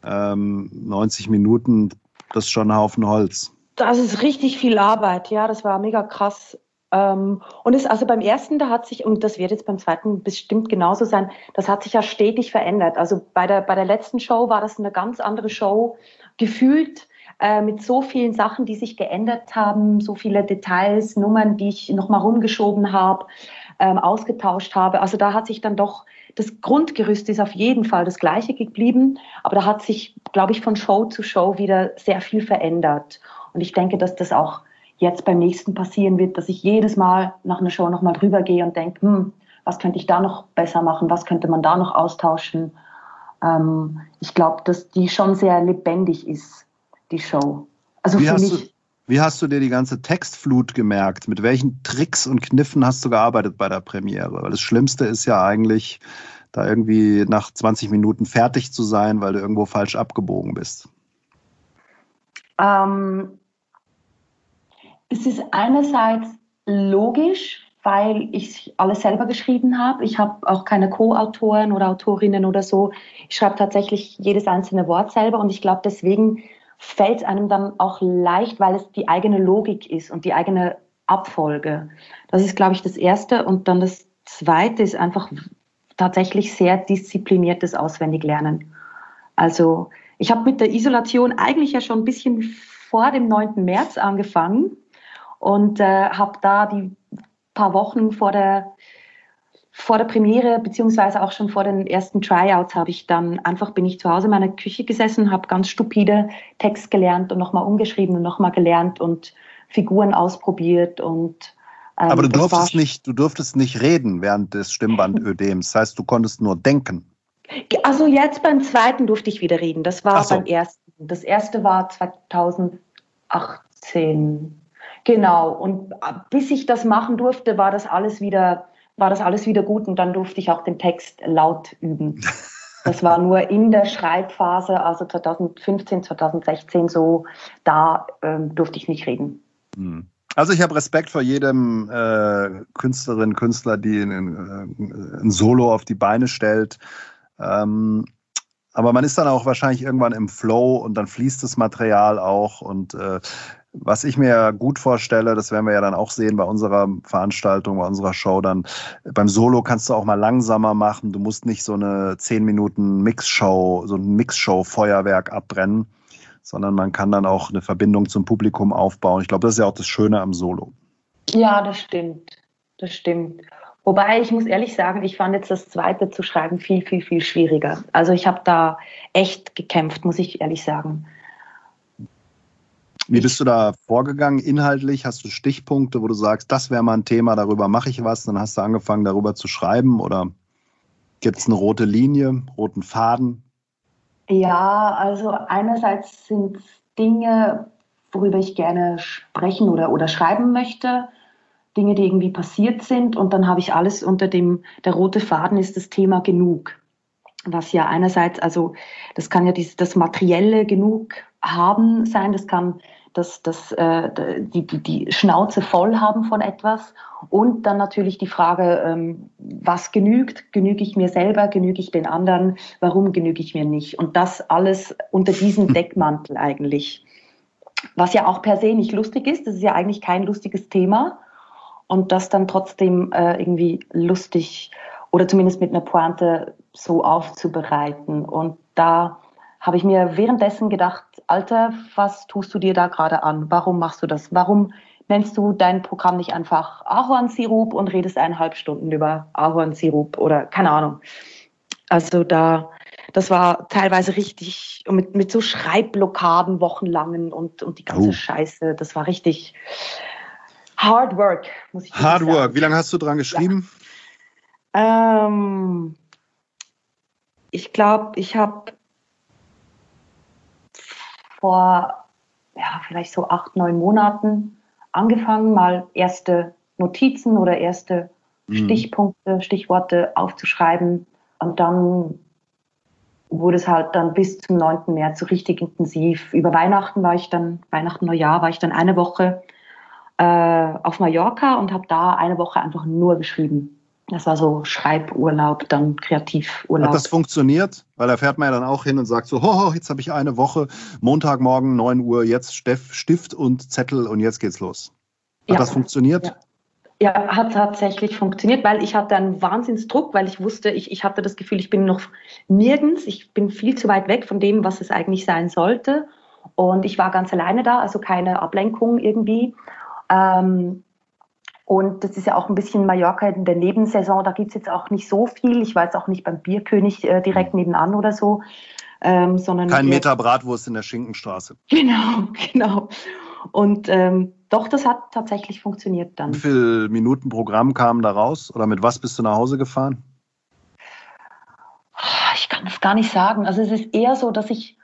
ähm, neunzig Minuten, das ist schon ein Haufen Holz. Das ist richtig viel Arbeit, ja, das war mega krass. Ähm, und es, also beim ersten, da hat sich, und das wird jetzt beim zweiten bestimmt genauso sein, das hat sich ja stetig verändert. Also bei der, bei der letzten Show war das eine ganz andere Show, gefühlt äh, mit so vielen Sachen, die sich geändert haben, so viele Details, Nummern, die ich nochmal rumgeschoben habe, ähm, ausgetauscht habe. Also da hat sich dann doch, das Grundgerüst ist auf jeden Fall das gleiche geblieben, aber da hat sich, glaube ich, von Show zu Show wieder sehr viel verändert. Und ich denke, dass das auch jetzt beim nächsten passieren wird, dass ich jedes Mal nach einer Show nochmal drüber gehe und denke, hm, was könnte ich da noch besser machen, was könnte man da noch austauschen. Ähm, ich glaube, dass die schon sehr lebendig ist, die Show. Also wie, für hast mich, du, wie hast du dir die ganze Textflut gemerkt? Mit welchen Tricks und Kniffen hast du gearbeitet bei der Premiere? Weil das Schlimmste ist ja eigentlich, da irgendwie nach zwanzig Minuten fertig zu sein, weil du irgendwo falsch abgebogen bist. Ähm, es ist einerseits logisch, weil ich alles selber geschrieben habe. Ich habe auch keine Co-Autoren oder Autorinnen oder so. Ich schreibe tatsächlich jedes einzelne Wort selber und ich glaube, deswegen fällt es einem dann auch leicht, weil es die eigene Logik ist und die eigene Abfolge. Das ist, glaube ich, das Erste. Und dann das Zweite ist einfach tatsächlich sehr diszipliniertes Auswendiglernen. Also ich habe mit der Isolation eigentlich ja schon ein bisschen vor dem neunten März angefangen und äh, habe da die paar Wochen vor der, vor der Premiere, beziehungsweise auch schon vor den ersten Tryouts, habe ich dann einfach, bin ich zu Hause in meiner Küche gesessen, habe ganz stupide Text gelernt und nochmal umgeschrieben und nochmal gelernt und Figuren ausprobiert. Und, ähm, aber du durftest, nicht, du durftest nicht reden während des Stimmbandödems. Das heißt, du konntest nur denken. Also jetzt beim zweiten durfte ich wieder reden. Das war so. beim ersten. Das erste war zweitausendachtzehn. Genau. Und bis ich das machen durfte, war das alles wieder, war das alles wieder gut. Und dann durfte ich auch den Text laut üben. Das war nur in der Schreibphase, also zweitausendfünfzehn, zweitausendsechzehn so, da ähm, durfte ich nicht reden. Hm. Also ich habe Respekt vor jedem äh, Künstlerin, Künstler, die ein, ein Solo auf die Beine stellt. Ähm, aber man ist dann auch wahrscheinlich irgendwann im Flow und dann fließt das Material auch. Und äh, was ich mir gut vorstelle, das werden wir ja dann auch sehen bei unserer Veranstaltung, bei unserer Show dann, beim Solo kannst du auch mal langsamer machen. Du musst nicht so eine zehn Minuten Mixshow, so ein Mixshow-Feuerwerk abbrennen, sondern man kann dann auch eine Verbindung zum Publikum aufbauen. Ich glaube, das ist ja auch das Schöne am Solo. Ja, das stimmt. Das stimmt. Wobei, ich muss ehrlich sagen, ich fand jetzt das zweite zu schreiben viel, viel, viel schwieriger. Also ich habe da echt gekämpft, muss ich ehrlich sagen. Wie bist du da vorgegangen inhaltlich? Hast du Stichpunkte, wo du sagst, das wäre mal ein Thema, darüber mache ich was? Dann hast du angefangen, darüber zu schreiben? Oder gibt es eine rote Linie, roten Faden? Ja, also einerseits sind es Dinge, worüber ich gerne sprechen oder, oder schreiben möchte. Dinge, die irgendwie passiert sind. Und dann habe ich alles unter dem, der rote Faden ist das Thema genug. Was ja einerseits, also das kann ja dies, das materielle Genug haben sein, das kann das, das, äh, die, die, die Schnauze voll haben von etwas. Und dann natürlich die Frage, ähm, was genügt? Genüge ich mir selber? Genüge ich den anderen? Warum genüge ich mir nicht? Und das alles unter diesem Deckmantel eigentlich. Was ja auch per se nicht lustig ist. Das ist ja eigentlich kein lustiges Thema. Und das dann trotzdem äh, irgendwie lustig oder zumindest mit einer Pointe so aufzubereiten. Und da habe ich mir währenddessen gedacht, Alter, was tust du dir da gerade an? Warum machst du das? Warum nennst du dein Programm nicht einfach Ahornsirup und redest eineinhalb Stunden über Ahornsirup oder keine Ahnung. Also da, das war teilweise richtig mit, mit so Schreibblockaden wochenlangen und, und die ganze Oh. Scheiße. Das war richtig Hard Work, muss ich sagen. Hard Work. Wie lange hast du dran geschrieben? Ja. Ähm, ich glaube, ich habe vor ja, vielleicht so acht, neun Monaten angefangen, mal erste Notizen oder erste mhm. Stichpunkte, Stichworte aufzuschreiben. Und dann wurde es halt dann bis zum neunten März so richtig intensiv. Über Weihnachten war ich dann, Weihnachten, Neujahr war ich dann eine Woche äh, auf Mallorca und habe da eine Woche einfach nur geschrieben. Das war so Schreiburlaub, dann Kreativurlaub. Hat das funktioniert? Weil da fährt man ja dann auch hin und sagt so, ho, ho, jetzt habe ich eine Woche, Montagmorgen, neun Uhr, jetzt Stift und Zettel und jetzt geht's los. Hat ja. das funktioniert? Ja. Ja, hat tatsächlich funktioniert, weil ich hatte einen Wahnsinnsdruck, weil ich wusste, ich, ich hatte das Gefühl, ich bin noch nirgends, ich bin viel zu weit weg von dem, was es eigentlich sein sollte. Und ich war ganz alleine da, also keine Ablenkung irgendwie. Ähm, und das ist ja auch ein bisschen Mallorca in der Nebensaison, da gibt es jetzt auch nicht so viel. Ich war jetzt auch nicht beim Bierkönig äh, direkt nebenan oder so. Ähm, sondern Kein Meter Bratwurst in der Schinkenstraße. Genau, genau. Und ähm, doch, das hat tatsächlich funktioniert dann. Wie viele Minuten Programm kamen da raus? Oder mit was bist du nach Hause gefahren? Ich kann es gar nicht sagen. Also es ist eher so, dass ich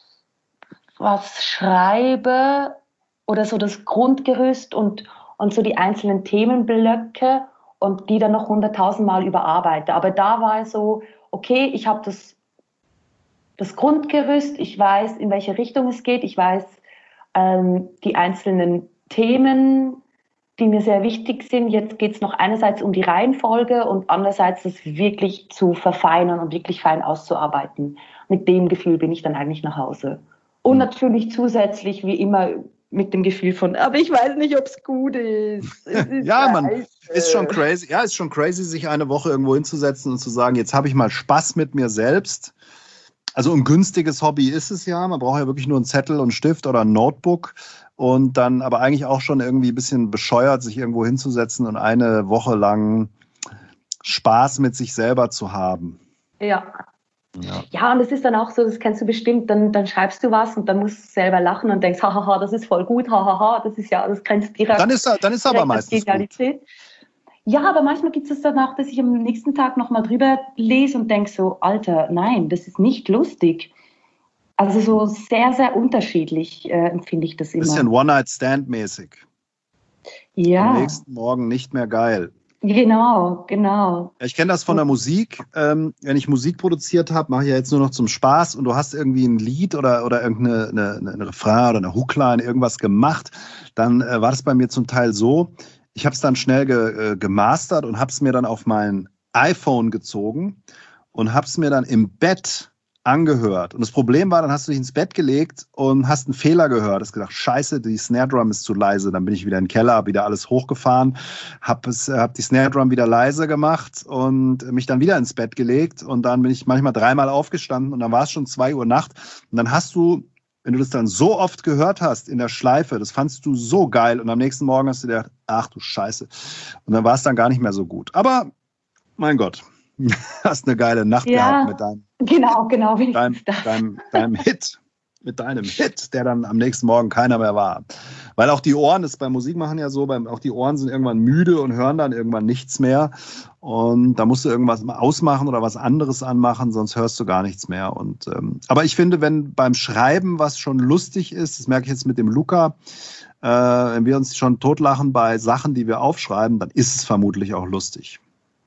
was schreibe oder so das Grundgerüst und, und so die einzelnen Themenblöcke und die dann noch hunderttausend Mal überarbeite. Aber da war es so, okay, ich habe das, das Grundgerüst, ich weiß, in welche Richtung es geht, ich weiß ähm, die einzelnen Themen, die mir sehr wichtig sind. Jetzt geht es noch einerseits um die Reihenfolge und andererseits das wirklich zu verfeinern und wirklich fein auszuarbeiten. Mit dem Gefühl bin ich dann eigentlich nach Hause. Und natürlich zusätzlich, wie immer, mit dem Gefühl von, aber ich weiß nicht, ob es gut ist. ist ja, man ist schon crazy. Ja, ist schon crazy, sich eine Woche irgendwo hinzusetzen und zu sagen, jetzt habe ich mal Spaß mit mir selbst. Also ein günstiges Hobby ist es ja. Man braucht ja wirklich nur einen Zettel und einen Stift oder ein Notebook. Und dann aber eigentlich auch schon irgendwie ein bisschen bescheuert, sich irgendwo hinzusetzen und eine Woche lang Spaß mit sich selber zu haben. Ja. Ja. ja, und es ist dann auch so, das kennst du bestimmt, dann, dann schreibst du was und dann musst du selber lachen und denkst, hahaha, das ist voll gut, hahaha, das ist ja, das grenzt direkt. Dann ist, dann ist aber meistens gut. Ja, aber manchmal gibt es dann auch, dass ich am nächsten Tag nochmal drüber lese und denke so, Alter, nein, das ist nicht lustig. Also so sehr, sehr unterschiedlich äh, empfinde ich das immer. Bisschen One-Night-Stand-mäßig. Ja. Am nächsten Morgen nicht mehr geil. Genau, genau. Ich kenne das von der Musik. Ähm, wenn ich Musik produziert habe, mache ich ja jetzt nur noch zum Spaß und du hast irgendwie ein Lied oder, oder irgendeine eine, eine Refrain oder eine Hookline, irgendwas gemacht, dann äh, war das bei mir zum Teil so, ich habe es dann schnell ge, äh, gemastert und habe es mir dann auf mein iPhone gezogen und habe es mir dann im Bett angehört. Und das Problem war, dann hast du dich ins Bett gelegt und hast einen Fehler gehört. Hast gedacht, scheiße, die Snare Drum ist zu leise. Dann bin ich wieder in den Keller, habe wieder alles hochgefahren, habe hab die Snare Drum wieder leise gemacht und mich dann wieder ins Bett gelegt. Und dann bin ich manchmal dreimal aufgestanden und dann war es schon zwei Uhr Nacht. Und dann hast du, wenn du das dann so oft gehört hast in der Schleife, das fandst du so geil. Und am nächsten Morgen hast du dir gedacht, ach du Scheiße. Und dann war es dann gar nicht mehr so gut. Aber mein Gott. Hast eine geile Nacht ja, gehabt mit deinem, genau, genau, deinem, deinem, deinem Hit, mit deinem Hit, der dann am nächsten Morgen keiner mehr war. Weil auch die Ohren, das ist beim Musikmachen ja so, beim, auch die Ohren sind irgendwann müde und hören dann irgendwann nichts mehr. Und da musst du irgendwas ausmachen oder was anderes anmachen, sonst hörst du gar nichts mehr. Und, ähm, aber ich finde, wenn beim Schreiben was schon lustig ist, das merke ich jetzt mit dem Luca, äh, wenn wir uns schon totlachen bei Sachen, die wir aufschreiben, dann ist es vermutlich auch lustig.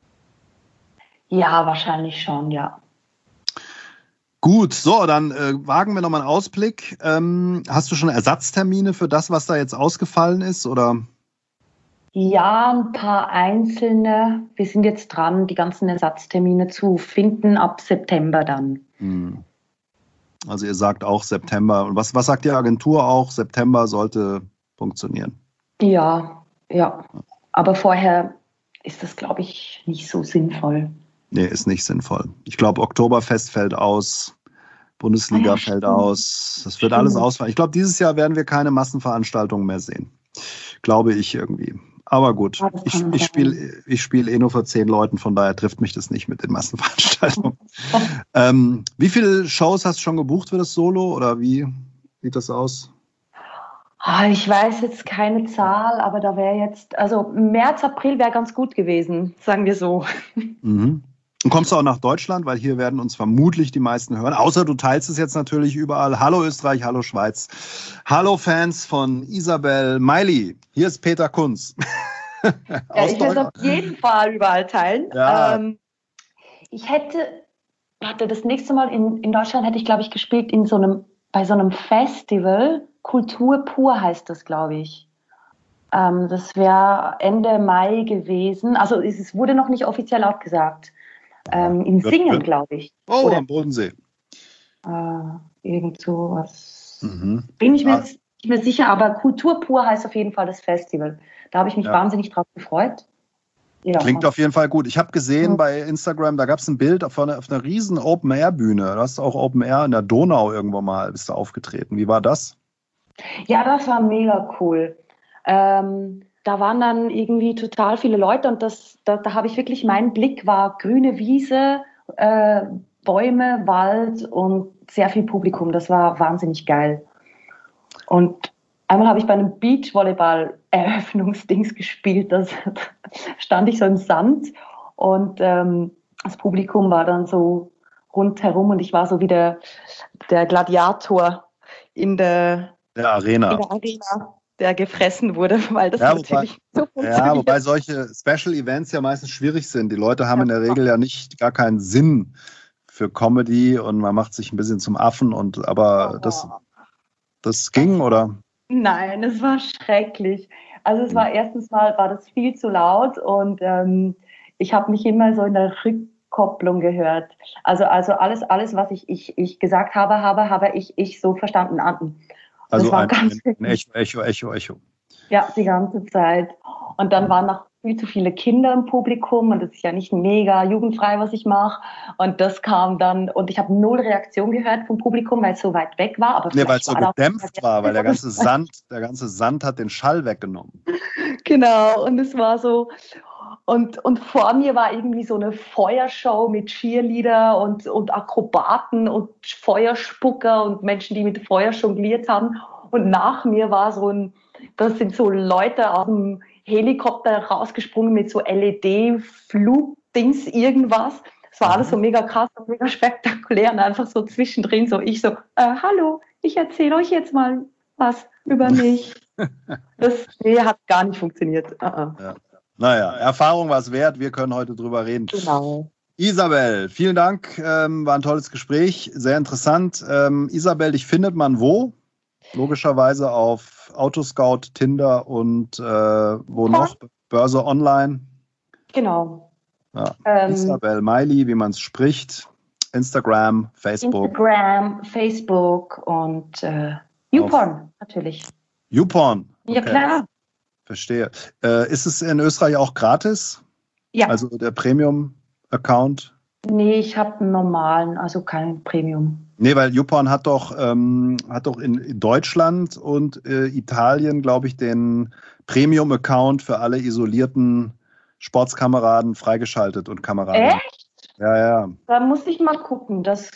Ja, wahrscheinlich schon, ja. Gut, so, dann äh, wagen wir nochmal einen Ausblick. Ähm, hast du schon Ersatztermine für das, was da jetzt ausgefallen ist, oder? Ja, ein paar einzelne. Wir sind jetzt dran, die ganzen Ersatztermine zu finden, ab September dann. Hm. Also ihr sagt auch September. Und was, was sagt die Agentur auch? September sollte funktionieren. Ja, ja. Aber vorher ist das, glaube ich, nicht so sinnvoll. Nee, ist nicht sinnvoll. Ich glaube, Oktoberfest fällt aus, Bundesliga ah, ja, fällt aus. Das wird stimmt. alles ausfallen. Ich glaube, dieses Jahr werden wir keine Massenveranstaltungen mehr sehen. Glaube ich irgendwie. Aber gut, ja, ich, ich spiele ich spiel eh nur vor zehn Leuten, von daher trifft mich das nicht mit den Massenveranstaltungen. ähm, wie viele Shows hast du schon gebucht für das Solo oder wie sieht das aus? Ich weiß jetzt keine Zahl, aber da wäre jetzt, also März, April wäre ganz gut gewesen, sagen wir so. Mhm. Und kommst du auch nach Deutschland, weil hier werden uns vermutlich die meisten hören, außer du teilst es jetzt natürlich überall. Hallo Österreich, hallo Schweiz, hallo Fans von Isabel Miley, hier ist Peter Kunz. Ja, ich werde es auf jeden Fall überall teilen. Ja. Ähm, ich hätte, warte, das nächste Mal in, in Deutschland hätte ich, glaube ich, gespielt in so einem, bei so einem Festival, Kultur pur heißt das, glaube ich. Ähm, das wäre Ende Mai gewesen. Also es, es wurde noch nicht offiziell abgesagt. Ähm, in Singen, glaube ich. Oh, Oder, am Bodensee. Äh, irgend sowas. Mhm. Bin ich mir Ja. jetzt nicht mehr sicher, aber Kultur pur heißt auf jeden Fall das Festival. Da habe ich mich Ja. wahnsinnig drauf gefreut. Ja. Klingt auf jeden Fall gut. Ich habe gesehen bei Instagram, da gab es ein Bild auf einer, auf einer riesen Open-Air-Bühne. Du hast auch Open-Air in der Donau irgendwo mal bist du aufgetreten. Wie war das? Ja, das war mega cool. Ähm, da waren dann irgendwie total viele Leute und das, da, da habe ich wirklich, mein Blick war grüne Wiese, äh, Bäume, Wald und sehr viel Publikum. Das war wahnsinnig geil. Und einmal habe ich bei einem Beachvolleyball-Eröffnungsdings gespielt. Da stand ich so im Sand und ähm, das Publikum war dann so rundherum und ich war so wie der, der Gladiator in der, Der Arena. in der Arena, der gefressen wurde, weil das Ja, natürlich wobei, so funktioniert. Ja, wobei solche Special Events ja meistens schwierig sind. Die Leute haben in der Regel ja nicht gar keinen Sinn für Comedy und man macht sich ein bisschen zum Affen und aber das, das ging, oder? Nein, es war schrecklich. Also es war erstens mal, war das viel zu laut und ähm, ich habe mich immer so in der Rückkopplung gehört. Also, also alles, alles, was ich, ich, ich gesagt habe, habe, habe ich, ich so verstanden. Also war ein, ganz ein Echo, Echo, Echo, Echo. Ja, die ganze Zeit. Und dann waren noch viel zu viele Kinder im Publikum und das ist ja nicht mega jugendfrei, was ich mache. Und das kam dann, und ich habe null Reaktion gehört vom Publikum, weil es so weit weg war. Aber Nee, weil es so war gedämpft war, weil der ganze Sand, der ganze Sand hat den Schall weggenommen. Genau, und es war so, und, und vor mir war irgendwie so eine Feuershow mit Cheerleader und, und Akrobaten und Feuerspucker und Menschen, die mit Feuer jongliert haben. Und nach mir war so ein, das sind so Leute aus dem Helikopter rausgesprungen mit so L E D-Flugdings, irgendwas. Das war alles so mega krass und mega spektakulär und einfach so zwischendrin so ich so, äh, hallo, ich erzähle euch jetzt mal was über mich. Das nee, hat gar nicht funktioniert. Uh-uh. Ja. Naja, Erfahrung war es wert, wir können heute drüber reden. Genau. Isabel, vielen Dank, ähm, war ein tolles Gespräch, sehr interessant. Ähm, Isabel, dich findet man wo? Logischerweise auf Autoscout, Tinder und äh, wo noch? Börse Online. Genau. Ja. Ähm, Isabel Maily, wie man es spricht. Instagram, Facebook. Instagram, Facebook und äh, YouPorn natürlich. YouPorn. Okay. Ja, klar. Verstehe. Äh, ist es in Österreich auch gratis? Ja. Also der Premium-Account? Nee, ich habe einen normalen, also kein Premium. Nee, weil YouPorn hat doch, ähm, hat doch in Deutschland und äh, Italien, glaube ich, den Premium-Account für alle isolierten Sportskameraden freigeschaltet und Kameraden. Echt? Ja, ja. Da muss ich mal gucken. Das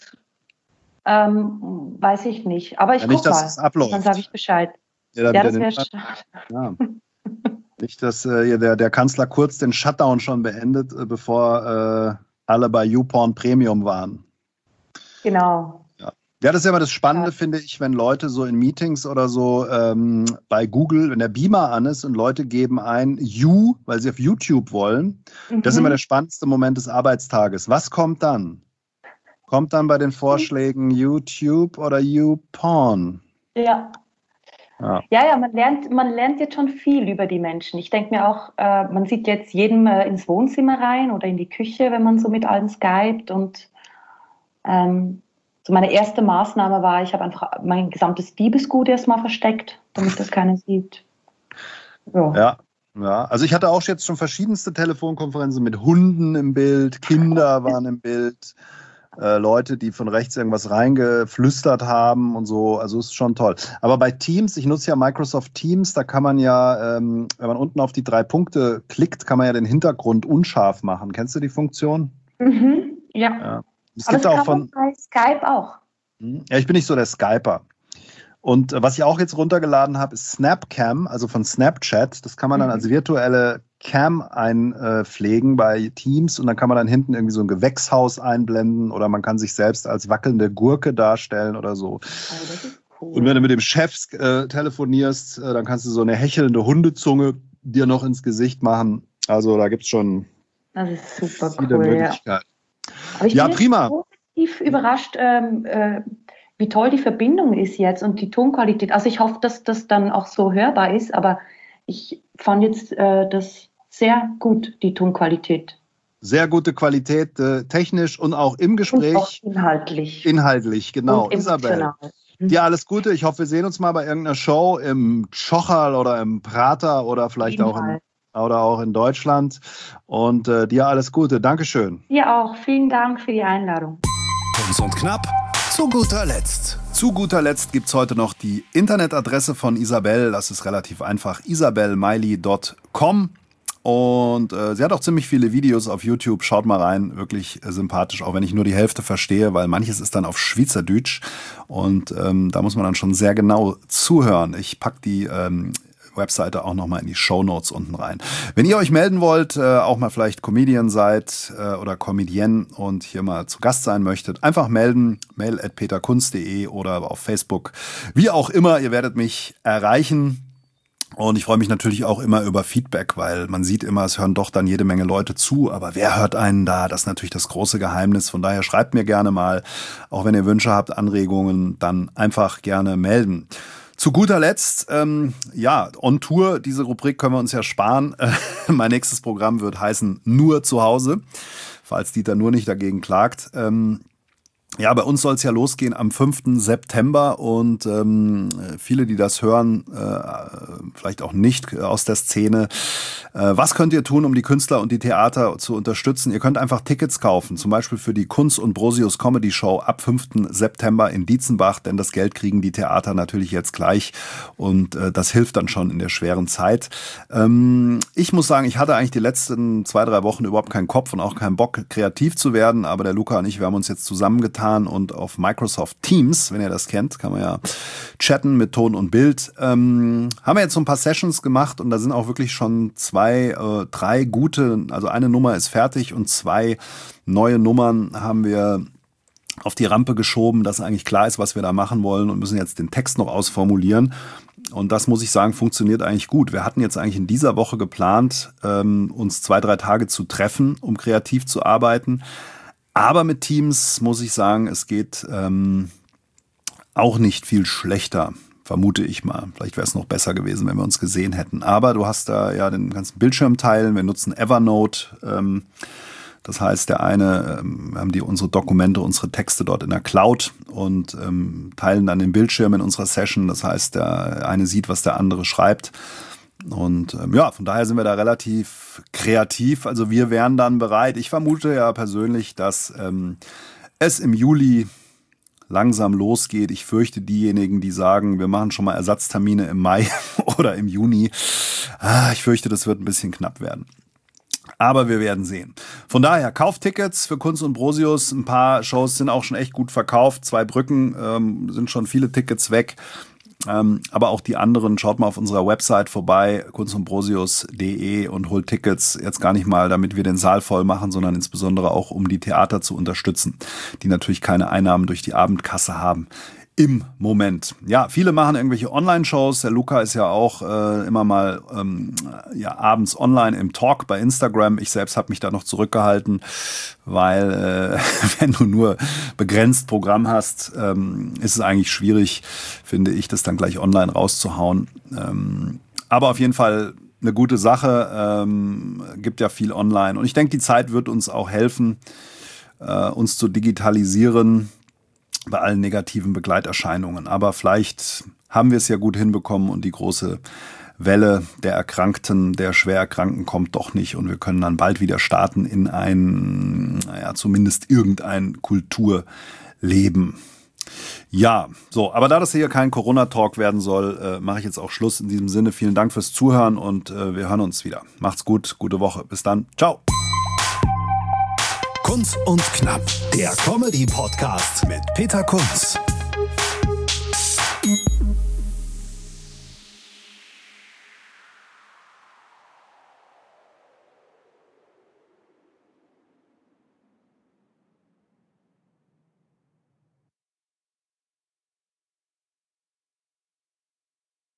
ähm, weiß ich nicht. Aber ich Ja, nicht, guck dass mal. es abläuft. Dann sage ich Bescheid. Ja, Ja, das wäre schade. Ja. Nicht, dass äh, der, der Kanzler Kurz den Shutdown schon beendet, äh, bevor äh, alle bei YouPorn Premium waren. Genau. Ja, das ist ja immer das Spannende, Ja. finde ich, wenn Leute so in Meetings oder so ähm, bei Google, wenn der Beamer an ist und Leute geben ein You, weil sie auf YouTube wollen. Mhm. Das ist immer der spannendste Moment des Arbeitstages. Was kommt dann? Kommt dann bei den Vorschlägen YouTube oder YouPorn? Ja. Ja. Ja, ja, man lernt, man lernt jetzt schon viel über die Menschen. Ich denke mir auch, äh, man sieht jetzt jedem äh, ins Wohnzimmer rein oder in die Küche, wenn man so mit allen skypt. Und ähm, so meine erste Maßnahme war, ich habe einfach mein gesamtes Diebesgut erstmal versteckt, damit das keiner sieht. Ja. Ja, ja. Also ich hatte auch jetzt schon verschiedenste Telefonkonferenzen mit Hunden im Bild, Kinder waren im Bild. Äh, Leute, die von rechts irgendwas reingeflüstert haben und so, also ist schon toll. Aber bei Teams, ich nutze ja Microsoft Teams, da kann man ja, ähm, wenn man unten auf die drei Punkte klickt, kann man ja den Hintergrund unscharf machen. Kennst du die Funktion? Mhm, ja. Ja. Es Aber gibt das auch kann von man bei Skype auch. Ja, ich bin nicht so der Skyper. Und äh, was ich auch jetzt runtergeladen habe, ist Snapcam, also von Snapchat. Das kann man dann Mhm. als virtuelle Cam einpflegen bei Teams und dann kann man dann hinten irgendwie so ein Gewächshaus einblenden oder man kann sich selbst als wackelnde Gurke darstellen oder so. Oh, das ist cool. Und wenn du mit dem Chef äh, telefonierst, äh, dann kannst du so eine hechelnde Hundezunge dir noch ins Gesicht machen. Also da gibt es schon Das ist super viele cool, ja. Möglichkeiten. Aber ich Ja, bin prima. positiv überrascht, ähm, äh, wie toll die Verbindung ist jetzt und die Tonqualität. Also ich hoffe, dass das dann auch so hörbar ist, aber ich fand jetzt äh, das sehr gut, die Tonqualität. Sehr gute Qualität, äh, technisch und auch im Gespräch. Und auch inhaltlich. Inhaltlich, genau. Isabel, dir alles Gute. Ich hoffe, wir sehen uns mal bei irgendeiner Show im Tschocherl oder im Prater oder vielleicht auch in, oder auch in Deutschland. Und äh, dir alles Gute. Dankeschön. Dir auch. Vielen Dank für die Einladung. Kunz und Knapp. Zu guter Letzt. Zu guter Letzt gibt es heute noch die Internetadresse von Isabel. Das ist relativ einfach. isabel meili punkt com. Und äh, sie hat auch ziemlich viele Videos auf YouTube. Schaut mal rein, wirklich äh, sympathisch, auch wenn ich nur die Hälfte verstehe, weil manches ist dann auf Schweizerdeutsch und ähm, da muss man dann schon sehr genau zuhören. Ich packe die ähm, Webseite auch nochmal in die Shownotes unten rein. Wenn ihr euch melden wollt, äh, auch mal vielleicht Comedian seid äh, oder Comedienne und hier mal zu Gast sein möchtet, einfach melden, mail at peterkunz punkt de oder auf Facebook. Wie auch immer, ihr werdet mich erreichen. Und ich freue mich natürlich auch immer über Feedback, weil man sieht immer, es hören doch dann jede Menge Leute zu. Aber wer hört einen da? Das ist natürlich das große Geheimnis. Von daher schreibt mir gerne mal, auch wenn ihr Wünsche habt, Anregungen, dann einfach gerne melden. Zu guter Letzt, ähm, ja, on Tour, diese Rubrik können wir uns ja sparen. Mein nächstes Programm wird heißen Nur zu Hause, falls Dieter Nur nicht dagegen klagt. Ähm, Ja, bei uns soll es ja losgehen am fünften September und ähm, viele, die das hören, äh, vielleicht auch nicht aus der Szene. Äh, was könnt ihr tun, um die Künstler und die Theater zu unterstützen? Ihr könnt einfach Tickets kaufen, zum Beispiel für die Kunz und Brosius Comedy Show ab fünften September in Dietzenbach, denn das Geld kriegen die Theater natürlich jetzt gleich und äh, das hilft dann schon in der schweren Zeit. Ähm, ich muss sagen, ich hatte eigentlich die letzten zwei, drei Wochen überhaupt keinen Kopf und auch keinen Bock, kreativ zu werden, aber der Luca und ich, wir haben uns jetzt zusammengetan und auf Microsoft Teams, wenn ihr das kennt, kann man ja chatten mit Ton und Bild. Ähm, haben wir jetzt so ein paar Sessions gemacht und da sind auch wirklich schon zwei, äh, drei gute, also eine Nummer ist fertig und zwei neue Nummern haben wir auf die Rampe geschoben, dass eigentlich klar ist, was wir da machen wollen und müssen jetzt den Text noch ausformulieren. Und das, muss ich sagen, funktioniert eigentlich gut. Wir hatten jetzt eigentlich in dieser Woche geplant, ähm, uns zwei, drei Tage zu treffen, um kreativ zu arbeiten. Aber mit Teams muss ich sagen, es geht ähm, auch nicht viel schlechter, vermute ich mal. Vielleicht wäre es noch besser gewesen, wenn wir uns gesehen hätten. Aber du hast da ja den ganzen Bildschirm teilen. Wir nutzen Evernote. Ähm, das heißt, der eine, ähm, wir haben die unsere Dokumente, unsere Texte dort in der Cloud und ähm, teilen dann den Bildschirm in unserer Session. Das heißt, der eine sieht, was der andere schreibt. Und ähm, ja, von daher sind wir da relativ kreativ. Also wir wären dann bereit. Ich vermute ja persönlich, dass ähm, es im Juli langsam losgeht. Ich fürchte diejenigen, die sagen, wir machen schon mal Ersatztermine im Mai oder im Juni. Ah, ich fürchte, das wird ein bisschen knapp werden. Aber wir werden sehen. Von daher, kauft Tickets für Kunz und Brosius. Ein paar Shows sind auch schon echt gut verkauft. Zwei Brücken ähm, sind schon viele Tickets weg. Ähm, aber auch die anderen, schaut mal auf unserer Website vorbei, kunz und brosius punkt de und holt Tickets. Jetzt gar nicht mal, damit wir den Saal voll machen, sondern insbesondere auch, um die Theater zu unterstützen, die natürlich keine Einnahmen durch die Abendkasse haben. Im Moment. Ja, viele machen irgendwelche Online-Shows. Der Luca ist ja auch äh, immer mal ähm, ja, abends online im Talk bei Instagram. Ich selbst habe mich da noch zurückgehalten, weil äh, wenn du nur begrenzt Programm hast, ähm, ist es eigentlich schwierig, finde ich, das dann gleich online rauszuhauen. Ähm, aber auf jeden Fall eine gute Sache. Ähm, gibt ja viel online. Und ich denke, die Zeit wird uns auch helfen, äh, uns zu digitalisieren, bei allen negativen Begleiterscheinungen. Aber vielleicht haben wir es ja gut hinbekommen und die große Welle der Erkrankten, der Schwererkrankten kommt doch nicht und wir können dann bald wieder starten in ein, naja, zumindest irgendein Kulturleben. Ja, so, aber da das hier kein Corona-Talk werden soll, äh, mache ich jetzt auch Schluss. In diesem Sinne, vielen Dank fürs Zuhören und äh, wir hören uns wieder. Macht's gut, gute Woche. Bis dann. Ciao. Kunz und Knapp, der Comedy-Podcast mit Peter Kunz.